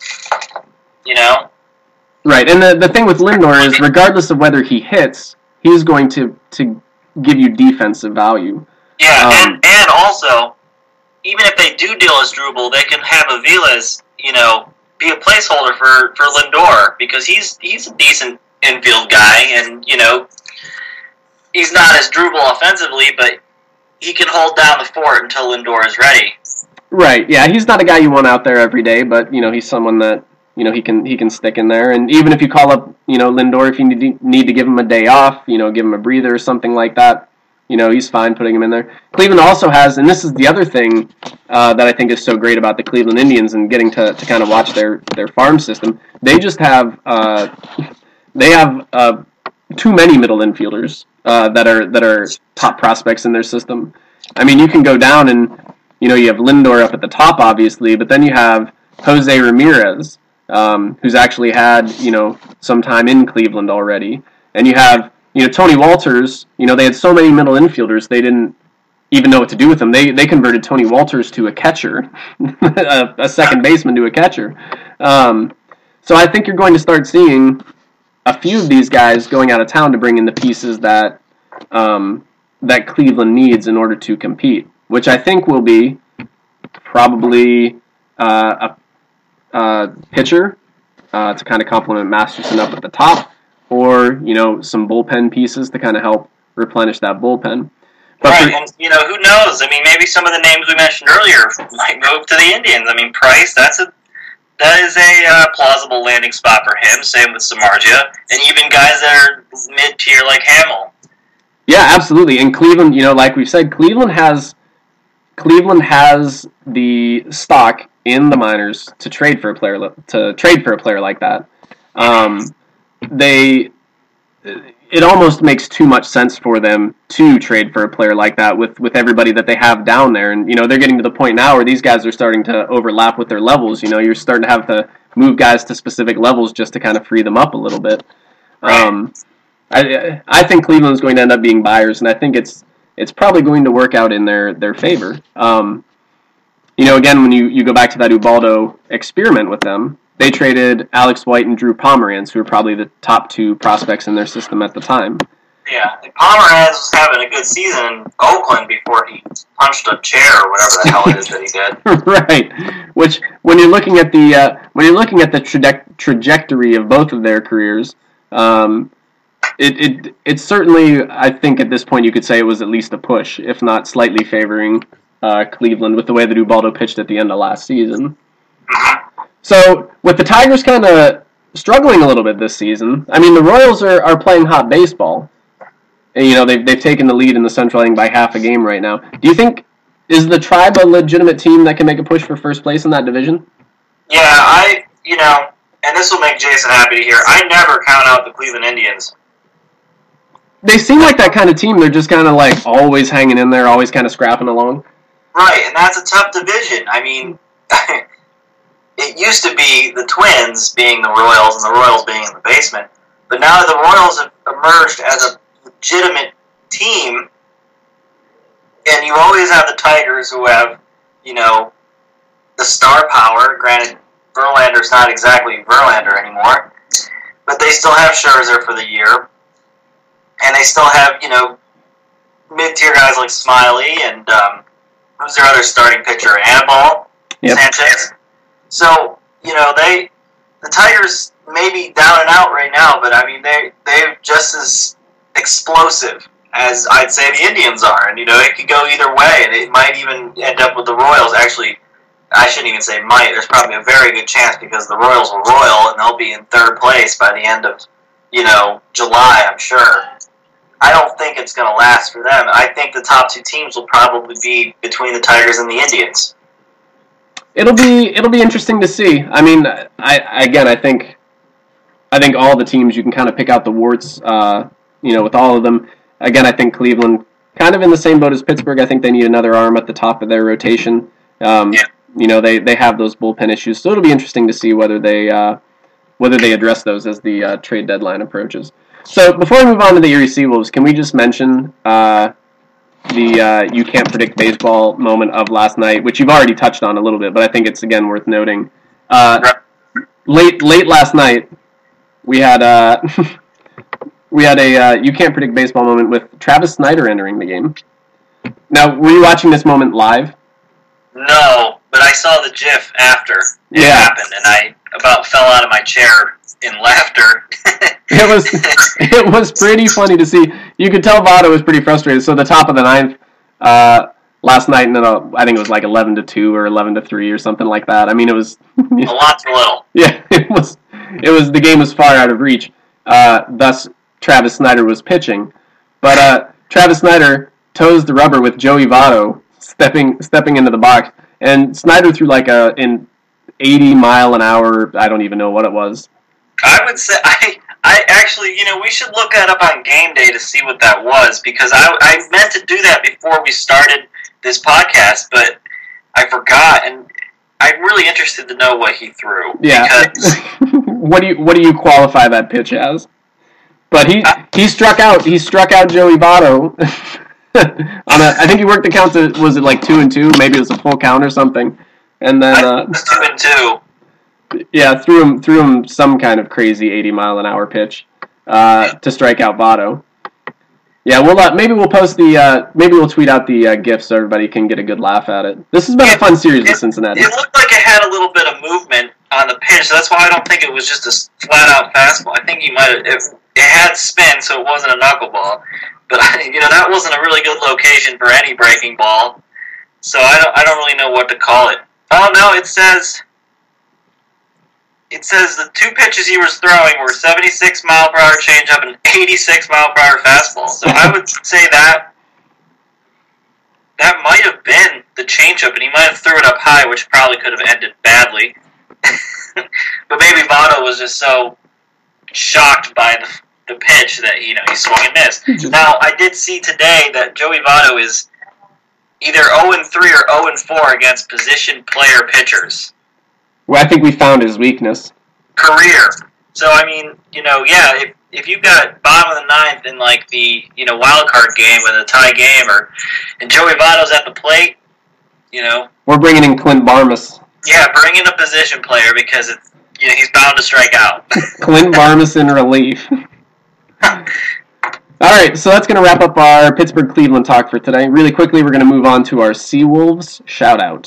you know? Right, and the thing with Lindor is, regardless of whether he hits, he's going to give you defensive value. Yeah, and also, even if they do deal Asdrubal, they can have Aviles, you know, be a placeholder for Lindor, because he's a decent infield guy, and, you know, he's not as Asdrubal offensively, but he can hold down the fort until Lindor is ready. Right, yeah, he's not a guy you want out there every day, but, you know, he's someone that, you know, he can stick in there. And even if you call up, you know, Lindor, if you need to give him a day off, you know, give him a breather or something like that, you know, he's fine putting him in there. Cleveland also has, and this is the other thing that I think is so great about the Cleveland Indians and getting to kind of watch their farm system, they just have too many middle infielders that are top prospects in their system. I mean, you can go down and, you know, you have Lindor up at the top, obviously, but then you have Jose Ramirez, who's actually had, you know, some time in Cleveland already. And you have, you know, Tony Walters. You know, they had so many middle infielders, they didn't even know what to do with them. They converted Tony Walters to a catcher, a second baseman to a catcher. So I think you're going to start seeing a few of these guys going out of town to bring in the pieces that that Cleveland needs in order to compete, which I think will be probably a pitcher to kind of complement Masterson up at the top, or, you know, some bullpen pieces to kind of help replenish that bullpen. But and, you know, who knows? I mean, maybe some of the names we mentioned earlier might move to the Indians. I mean, Price, that is a plausible landing spot for him. Same with Samardzija, and even guys that are mid-tier like Hamill. Yeah, absolutely. And Cleveland, you know, like we said, Cleveland has the stock in the minors to trade for a player like that. It almost makes too much sense for them to trade for a player like that with everybody that they have down there. And, you know, they're getting to the point now where these guys are starting to overlap with their levels. You know, you're starting to have to move guys to specific levels just to kind of free them up a little bit. I think Cleveland's going to end up being buyers, and I think it's probably going to work out in their favor. You know, again, when you go back to that Ubaldo experiment with them, they traded Alex White and Drew Pomeranz, who were probably the top two prospects in their system at the time. Yeah, Pomeranz was having a good season in Oakland before he punched a chair or whatever the hell it is that he did. Right, which when you're looking at the trajectory of both of their careers, it's certainly, I think at this point you could say it was at least a push, if not slightly favoring Cleveland with the way that Ubaldo pitched at the end of last season. So, with the Tigers kind of struggling a little bit this season, I mean, the Royals are playing hot baseball. And, you know, they've taken the lead in the Central Inning by half a game right now. Do you think, is the Tribe a legitimate team that can make a push for first place in that division? Yeah, you know, and this will make Jason happy to hear, I never count out the Cleveland Indians. They seem like that kind of team. They're just kind of like always hanging in there, always kind of scrapping along. Right, and that's a tough division. I mean, it used to be the Twins being the Royals and the Royals being in the basement. But now that the Royals have emerged as a legitimate team, And you always have the Tigers who have, the star power. Granted, Verlander's not exactly Verlander anymore, but they still have Scherzer for the year. And they still have, mid-tier guys like Smiley and who's their other starting pitcher? Anibal Sanchez. So, the Tigers may be down and out right now, but I mean, they're just as explosive as I'd say the Indians are. And, it could go either way, and it might even end up with the Royals. Actually, I shouldn't even say might. There's probably a very good chance because the Royals will royal, and they'll be in third place by the end of, July, I'm sure. I don't think it's going to last for them. I think the top two teams will probably be between the Tigers and the Indians. It'll be interesting to see. I mean, I think all the teams, you can kind of pick out the warts, with all of them. Again, I think Cleveland, kind of in the same boat as Pittsburgh. I think they need another arm at the top of their rotation. They have those bullpen issues, so it'll be interesting to see whether they address those as the trade deadline approaches. So before we move on to the Erie Seawolves, can we just mention the you can't predict baseball moment of last night, which you've already touched on a little bit, but I think it's again worth noting. Late last night, we had a you can't predict baseball moment with Travis Snider entering the game. Now, were you watching this moment live? No, but I saw the GIF after it happened, and I about fell out of my chair in laughter. It was pretty funny to see. You could tell Votto was pretty frustrated. So the top of the ninth last night, and then I think it was like 11-2 or 11-3 or something like that. I mean, it was a lot too little. Yeah, it was. The game was far out of reach. Thus, Travis Snider was pitching, but Travis Snider toes the rubber with Joey Votto stepping into the box, and Snider threw like an 80-mile-an-hour. I don't even know what it was. I would say I actually, we should look that up on game day to see what that was, because I meant to do that before we started this podcast, but I forgot, and I'm really interested to know what he threw. Yeah. Because what do you qualify that pitch as? But he struck out Joey Votto. I think he worked the count to, was it like 2-2? Maybe it was a full count or something. And then 2-2. Yeah, threw him some kind of crazy 80-mile-an-hour pitch to strike out Votto. Yeah, maybe we'll post maybe we'll tweet out the GIF so everybody can get a good laugh at it. This has been a fun series with Cincinnati. It looked like it had a little bit of movement on the pitch, so that's why I don't think it was just a flat-out fastball. I think he might have. It had spin, so it wasn't a knuckleball. But that wasn't a really good location for any breaking ball. So I don't really know what to call it. Oh no, it says the two pitches he was throwing were 76 mile per hour changeup and 86 mile per hour fastball. So I would say that might have been the changeup, and he might have threw it up high, which probably could have ended badly. But maybe Votto was just so shocked by the pitch that he swung and missed. Now I did see today that Joey Votto is either 0-3 or 0-4 against position player pitchers. Well, I think we found his weakness. Career. So I mean, if you got bottom of the ninth in like the wild card game with a tie game, and Joey Votto's at the plate, we're bringing in Clint Barmas. Yeah, bring in a position player because he's bound to strike out. Clint Barmas in relief. All right, so that's going to wrap up our Pittsburgh-Cleveland talk for today. Really quickly, we're going to move on to our Seawolves shout-out.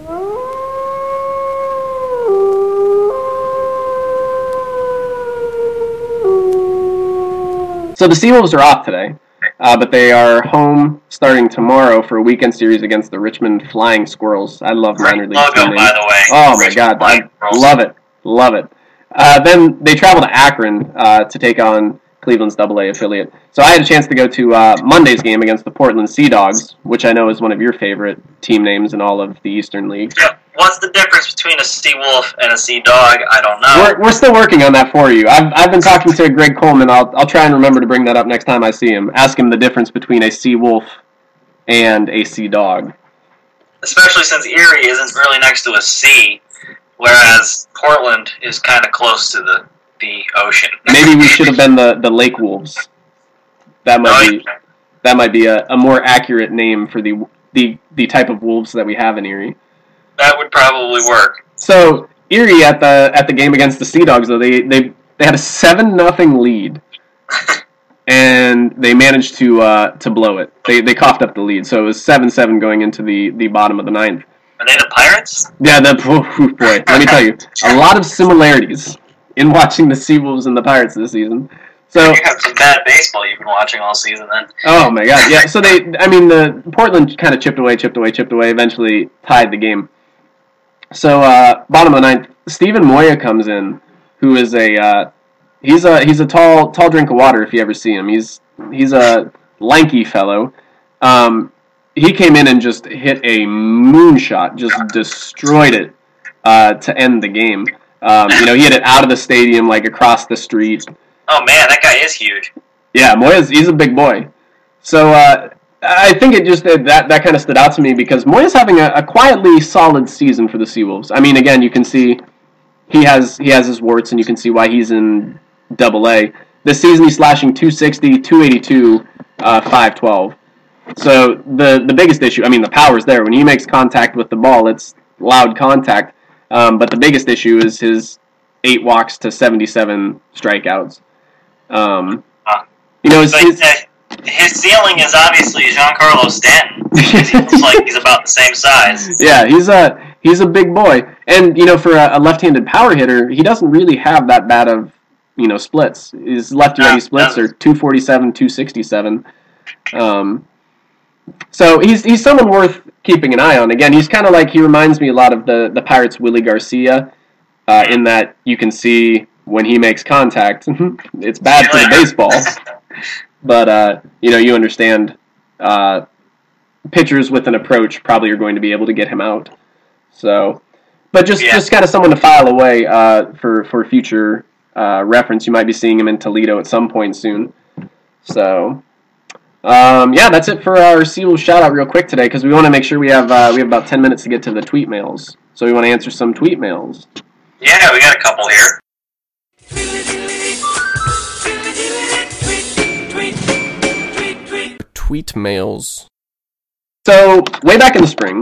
So the Seawolves are off today, but they are home starting tomorrow for a weekend series against the Richmond Flying Squirrels. I love minor league logo, team names. By the way. Oh my God, I love it. Then they travel to Akron to take on Cleveland's AA affiliate. So I had a chance to go to Monday's game against the Portland Sea Dogs, which I know is one of your favorite team names in all of the Eastern League. Yeah. What's the difference between a Sea Wolf and a Sea Dog? I don't know. We're still working on that for you. I've been talking to Greg Coleman. I'll try and remember to bring that up next time I see him. Ask him the difference between a Sea Wolf and a Sea Dog. Especially since Erie isn't really next to a sea, whereas Portland is kind of close to the ocean. Maybe we should have been the Lake Wolves. That might be. That might be a more accurate name for the type of wolves that we have in Erie. That would probably work. So Erie at the game against the Sea Dogs, though, they had a 7-0 lead, and they managed to blow it. They coughed up the lead, so it was 7-7 going into the bottom of the ninth. Are they the Pirates? Yeah, boy, let me tell you, a lot of similarities in watching the Seawolves and the Pirates this season. So you have some bad baseball you've been watching all season then. Oh my God, yeah. So the Portland kind of chipped away, eventually tied the game. So bottom of the ninth, Steven Moya comes in, who is he's a tall drink of water if you ever see him. He's a lanky fellow. He came in and just hit a moonshot, just destroyed it to end the game. He hit it out of the stadium, like across the street. Oh man, that guy is huge. Yeah, he's a big boy. So I think it just that kind of stood out to me because Moya's having a quietly solid season for the Seawolves. I mean, again, you can see he has his warts, and you can see why he's in Double-A. This season, he's slashing 260, 282, 512. So the biggest issue, I mean, the power's there. When he makes contact with the ball, it's loud contact. But the biggest issue is his 8 walks to 77 strikeouts. His ceiling is obviously Giancarlo Stanton. He looks like he's about the same size. Yeah, he's a big boy, and for a left-handed power hitter, he doesn't really have that bad of splits. His lefty-righty splits are 247, 267. So he's someone worth keeping an eye on. Again, he's kind of like, he reminds me a lot of the Pirates' Willie Garcia, in that you can see when he makes contact, it's bad for the baseball. But, you understand pitchers with an approach probably are going to be able to get him out. So, but just kind of someone to file away for future reference. You might be seeing him in Toledo at some point soon. So, that's it for our Seawolves shout-out real quick today, because we want to make sure we have about 10 minutes to get to the tweet mails. So we want to answer some tweet mails. Yeah, we got a couple here. Tweet mails. So, way back in the spring,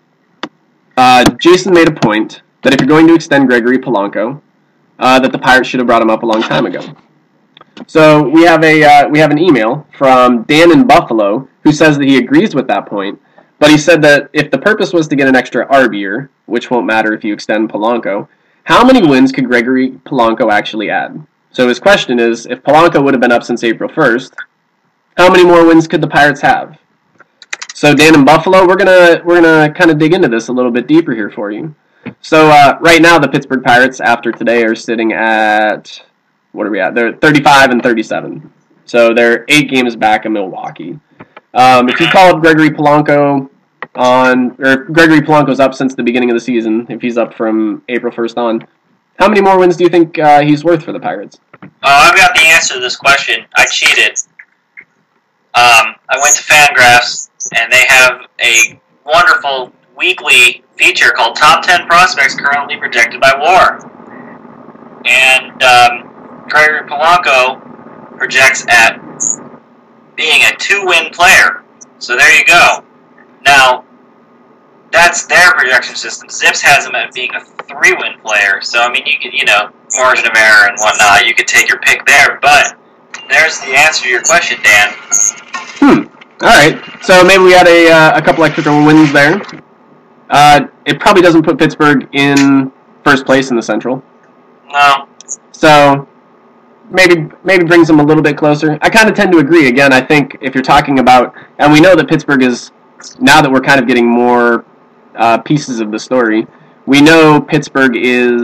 Jason made a point that if you're going to extend Gregory Polanco, that the Pirates should have brought him up a long time ago. So we have an email from Dan in Buffalo who says that he agrees with that point, but he said that if the purpose was to get an extra RB'er, which won't matter if you extend Polanco, how many wins could Gregory Polanco actually add? So his question is, if Polanco would have been up since April 1st, how many more wins could the Pirates have? So Dan in Buffalo, we're gonna kind of dig into this a little bit deeper here for you. So right now the Pittsburgh Pirates after today are sitting at, what are we at? They're 35 and 37. So they're 8 games back of Milwaukee. If you call up Gregory Polanco Gregory Polanco's up since the beginning of the season, if he's up from April 1st on, how many more wins do you think he's worth for the Pirates? I've got the answer to this question. I cheated. I went to Fangraphs, and they have a wonderful weekly feature called Top 10 Prospects Currently Projected by WAR. And Gregory Polanco projects at being a 2-win player. So there you go. Now, that's their projection system. Zips has him at being a 3-win player. So, I mean, you could, margin of error and whatnot, you could take your pick there. But there's the answer to your question, Dan. All right. So maybe we had a couple extra wins there. It probably doesn't put Pittsburgh in first place in the Central. No. So maybe brings them a little bit closer. I kind of tend to agree. Again, I think if you're talking about, and we know that Pittsburgh is, now that we're kind of getting more pieces of the story, we know Pittsburgh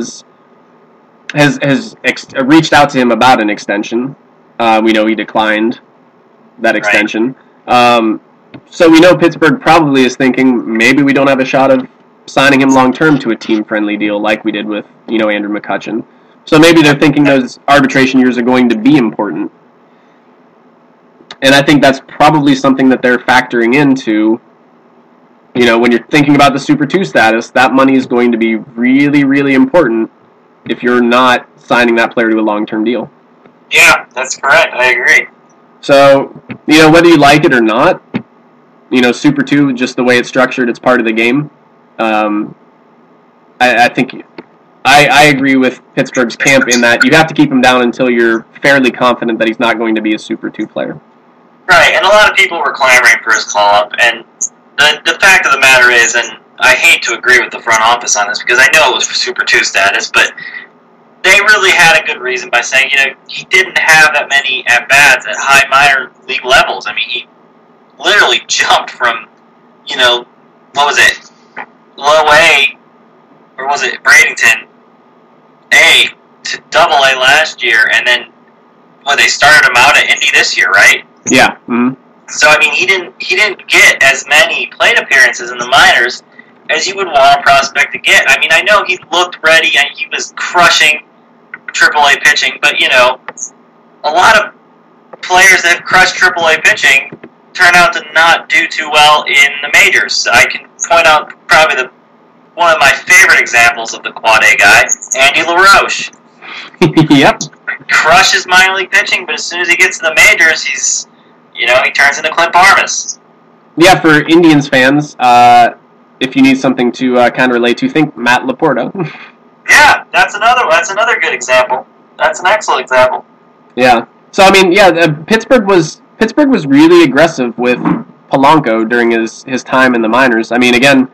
has reached out to him about an extension. We know he declined that extension. Right. So we know Pittsburgh probably is thinking maybe we don't have a shot of signing him long-term to a team-friendly deal like we did with, Andrew McCutchen. So maybe they're thinking those arbitration years are going to be important. And I think that's probably something that they're factoring into, when you're thinking about the Super 2 status, that money is going to be really, really important if you're not signing that player to a long-term deal. Yeah, that's correct. I agree. So, whether you like it or not, Super 2, just the way it's structured, it's part of the game. I think I agree with Pittsburgh's camp in that you have to keep him down until you're fairly confident that he's not going to be a Super 2 player. Right, and a lot of people were clamoring for his call-up, and the fact of the matter is, and I hate to agree with the front office on this because I know it was for Super 2 status, but they really had a good reason by saying, he didn't have that many at-bats at high minor league levels. I mean, he literally jumped from, what was it, low A, or was it Bradenton A to double A last year, and then, they started him out at Indy this year, right? Yeah. Mm-hmm. So, I mean, he didn't get as many plate appearances in the minors as you would want a prospect to get. I mean, I know he looked ready and he was crushing AAA pitching, but, a lot of players that have crushed AAA pitching turn out to not do too well in the majors. I can point out probably one of my favorite examples of the Quad A guy, Andy LaRoche. Yep. Crushes minor league pitching, but as soon as he gets to the majors, he turns into Clint Parmes. Yeah, for Indians fans, if you need something to kind of relate to, think Matt Laporta. Yeah, that's another good example. That's an excellent example. Yeah. So I mean, Pittsburgh was really aggressive with Polanco during his time in the minors. I mean, again,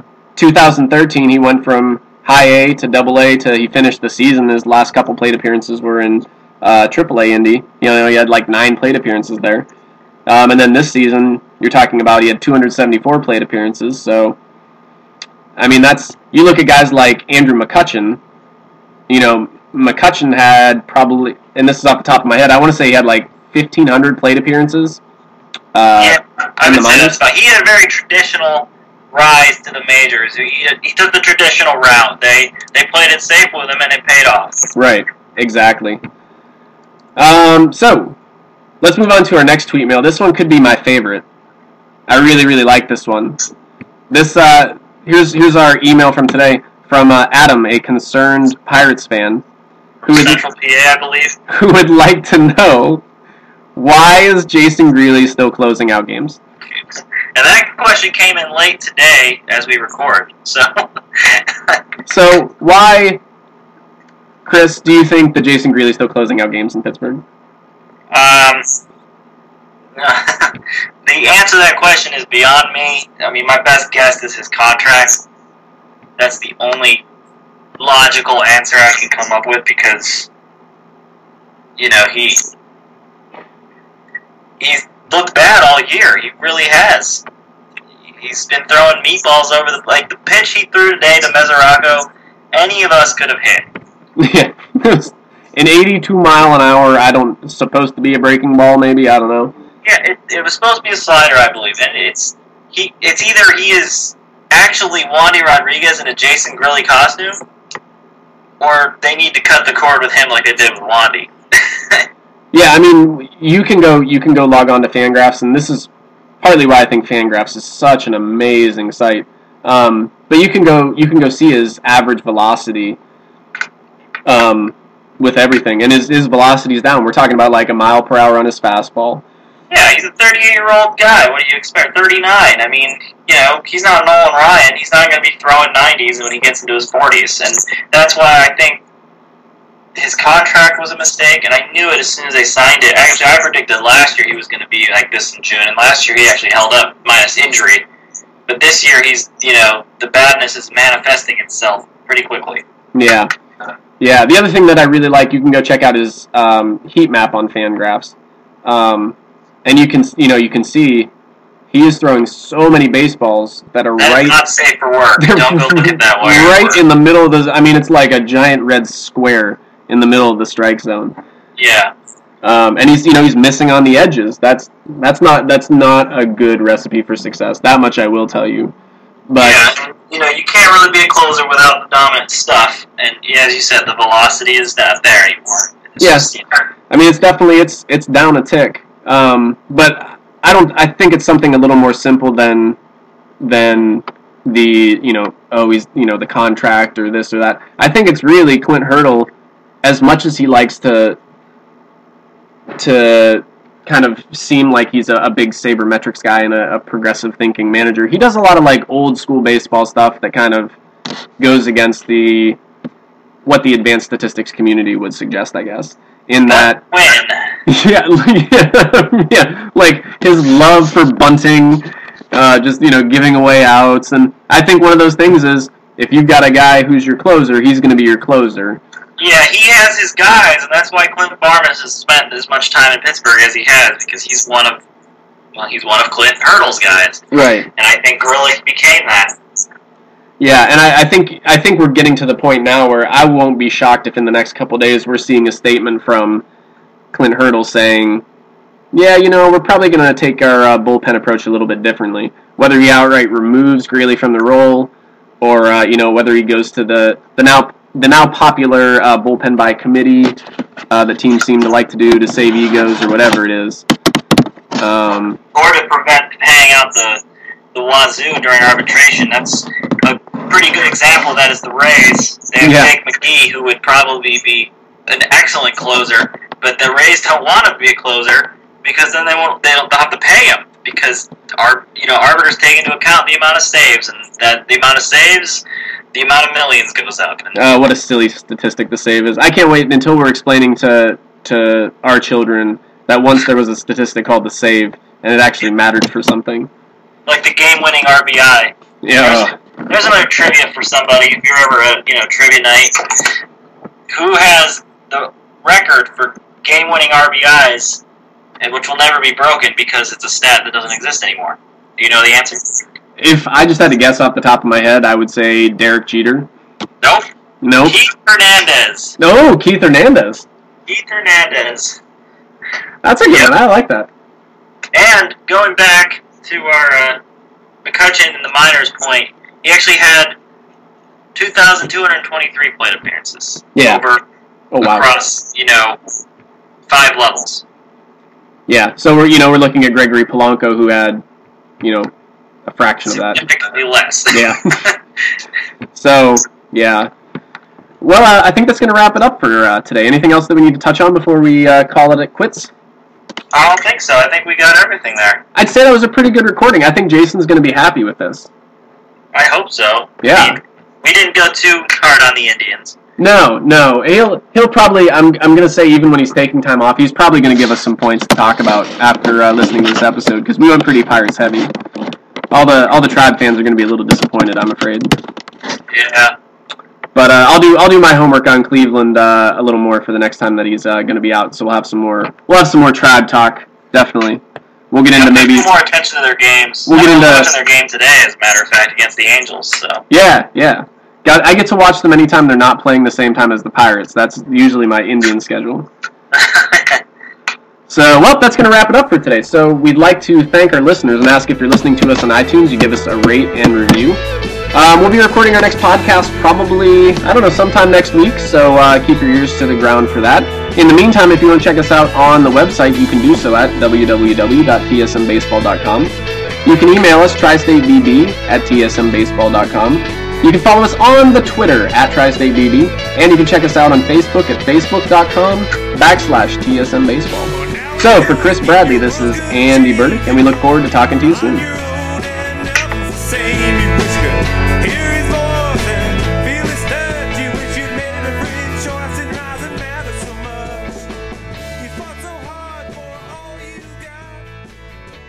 2013 he went from high A to double A to he finished the season. His last couple plate appearances were in AAA Indy. He had like 9 plate appearances there. And then this season, you're talking about he had 274 plate appearances. So, I mean, you look at guys like Andrew McCutchen. McCutchen had probably, and this is off the top of my head, I want to say he had like 1,500 plate appearances. I would say that's fine. He had a very traditional rise to the majors. He took the traditional route. They played it safe with him, and it paid off. Right, exactly. So, let's move on to our next tweet mail. This one could be my favorite. I really, really like this one. This here's our email from today from Adam, a concerned Pirates fan, Central PA, I believe, who would like to know why is Jason Greeley still closing out games. And that question came in late today as we record. So, why, Chris, do you think that Jason Greeley is still closing out games in Pittsburgh? The answer to that question is beyond me. I mean, my best guess is his contract. That's the only logical answer I can come up with because, he's looked bad all year. He really has. He's been throwing meatballs over the pitch he threw today to Mesoraco, any of us could have hit. Yeah. An 82 mile an hour, supposed to be a breaking ball, maybe, I don't know. Yeah, it was supposed to be a slider, I believe, and it's either he is actually Wandy Rodriguez in a Jason Greeley costume, or they need to cut the cord with him like they did with Wandy. Yeah, I mean, you can go log on to Fangraphs, and this is partly why I think Fangraphs is such an amazing site. But you can go see his average velocity with everything, and his velocity's down. We're talking about like a mile per hour on his fastball. Yeah, he's a 38-year-old guy. What do you expect? 39. I mean, he's not Nolan Ryan. He's not going to be throwing 90s when he gets into his 40s, and that's why I think his contract was a mistake, and I knew it as soon as they signed it. Actually, I predicted last year he was going to be like this in June, and last year he actually held up minus injury. But this year the badness is manifesting itself pretty quickly. Yeah. Yeah, the other thing that I really like, you can go check out his heat map on Fangraphs. And you can see he is throwing so many baseballs that are That's not safe for work. Don't go look at that wire. Right in the middle of it's like a giant red square in the middle of the strike zone. Yeah. And he's missing on the edges. That's not a good recipe for success. That much I will tell you. But yeah, you can't really be a closer without the dominant stuff. And as you said, the velocity is not there anymore. Yes. I mean, it's definitely it's down a tick. But I think it's something a little more simple than the he's the contract or this or that. I think it's really Clint Hurdle, as much as he likes to kind of seem like he's a big sabermetrics guy and a progressive thinking manager. He does a lot of like old school baseball stuff that kind of goes against what the advanced statistics community would suggest, I guess. In that, yeah, like his love for bunting, just giving away outs, and I think one of those things is if you've got a guy who's your closer, he's going to be your closer. Yeah, he has his guys, and that's why Clint Barnes has spent as much time in Pittsburgh as he has, because he's one of Clint Hurdle's guys. Right. And I think Gurley became that. Yeah, and I think we're getting to the point now where I won't be shocked if in the next couple of days we're seeing a statement from Clint Hurdle saying, yeah, we're probably going to take our bullpen approach a little bit differently. Whether he outright removes Greeley from the role, or whether he goes to the now popular bullpen by committee that teams seem to like to do to save egos or whatever it is. Or to prevent paying out the wazoo during arbitration. That's a pretty good example of that is the Rays. They have Jake McGee, who would probably be an excellent closer, but the Rays don't want him to be a closer because then they'll have to pay him because arbiters take into account the amount of saves, and that the amount of saves, the amount of millions goes up. What a silly statistic the save is. I can't wait until we're explaining to our children that once there was a statistic called the save, and it actually mattered for something. Like the game-winning RBI. Yeah. There's another trivia for somebody, if you're ever at trivia night. Who has the record for game-winning RBIs, and which will never be broken because it's a stat that doesn't exist anymore? Do you know the answer? If I just had to guess off the top of my head, I would say Derek Jeter. Nope. Keith Hernandez. No, Keith Hernandez. Keith Hernandez. That's a good one. I like that. And going back to our McCutchen in the minors point, he actually had 2,223 plate appearances. Yeah. Across 5 levels. Yeah. So we're looking at Gregory Polanco, who had a fraction of that. Significantly less. Yeah. So yeah. Well, I think that's going to wrap it up for today. Anything else that we need to touch on before we call it quits? I don't think so. I think we got everything there. I'd say that was a pretty good recording. I think Jason's going to be happy with this. I hope so. Yeah. We didn't go too hard on the Indians. No. He'll probably, I'm going to say even when he's taking time off, he's probably going to give us some points to talk about after listening to this episode, because we went pretty Pirates heavy. All the Tribe fans are going to be a little disappointed, I'm afraid. Yeah. But I'll do my homework on Cleveland a little more for the next time that he's going to be out. So we'll have some more Tribe talk. Definitely. We'll get into maybe more attention to their games. We'll get into watching their game today, as a matter of fact, against the Angels. So yeah. I get to watch them anytime they're not playing the same time as the Pirates. That's usually my Indian schedule. So, that's going to wrap it up for today. So, we'd like to thank our listeners and ask if you're listening to us on iTunes, you give us a rate and review. We'll be recording our next podcast probably, sometime next week, so keep your ears to the ground for that. In the meantime, if you want to check us out on the website, you can do so at www.tsmbaseball.com. You can email us, tristatebb@tsmbaseball.com. You can follow us on the Twitter @tristatebb, and you can check us out on Facebook at facebook.com/tsmbaseball. So, for Chris Bradley, this is Andy Burdick, and we look forward to talking to you soon.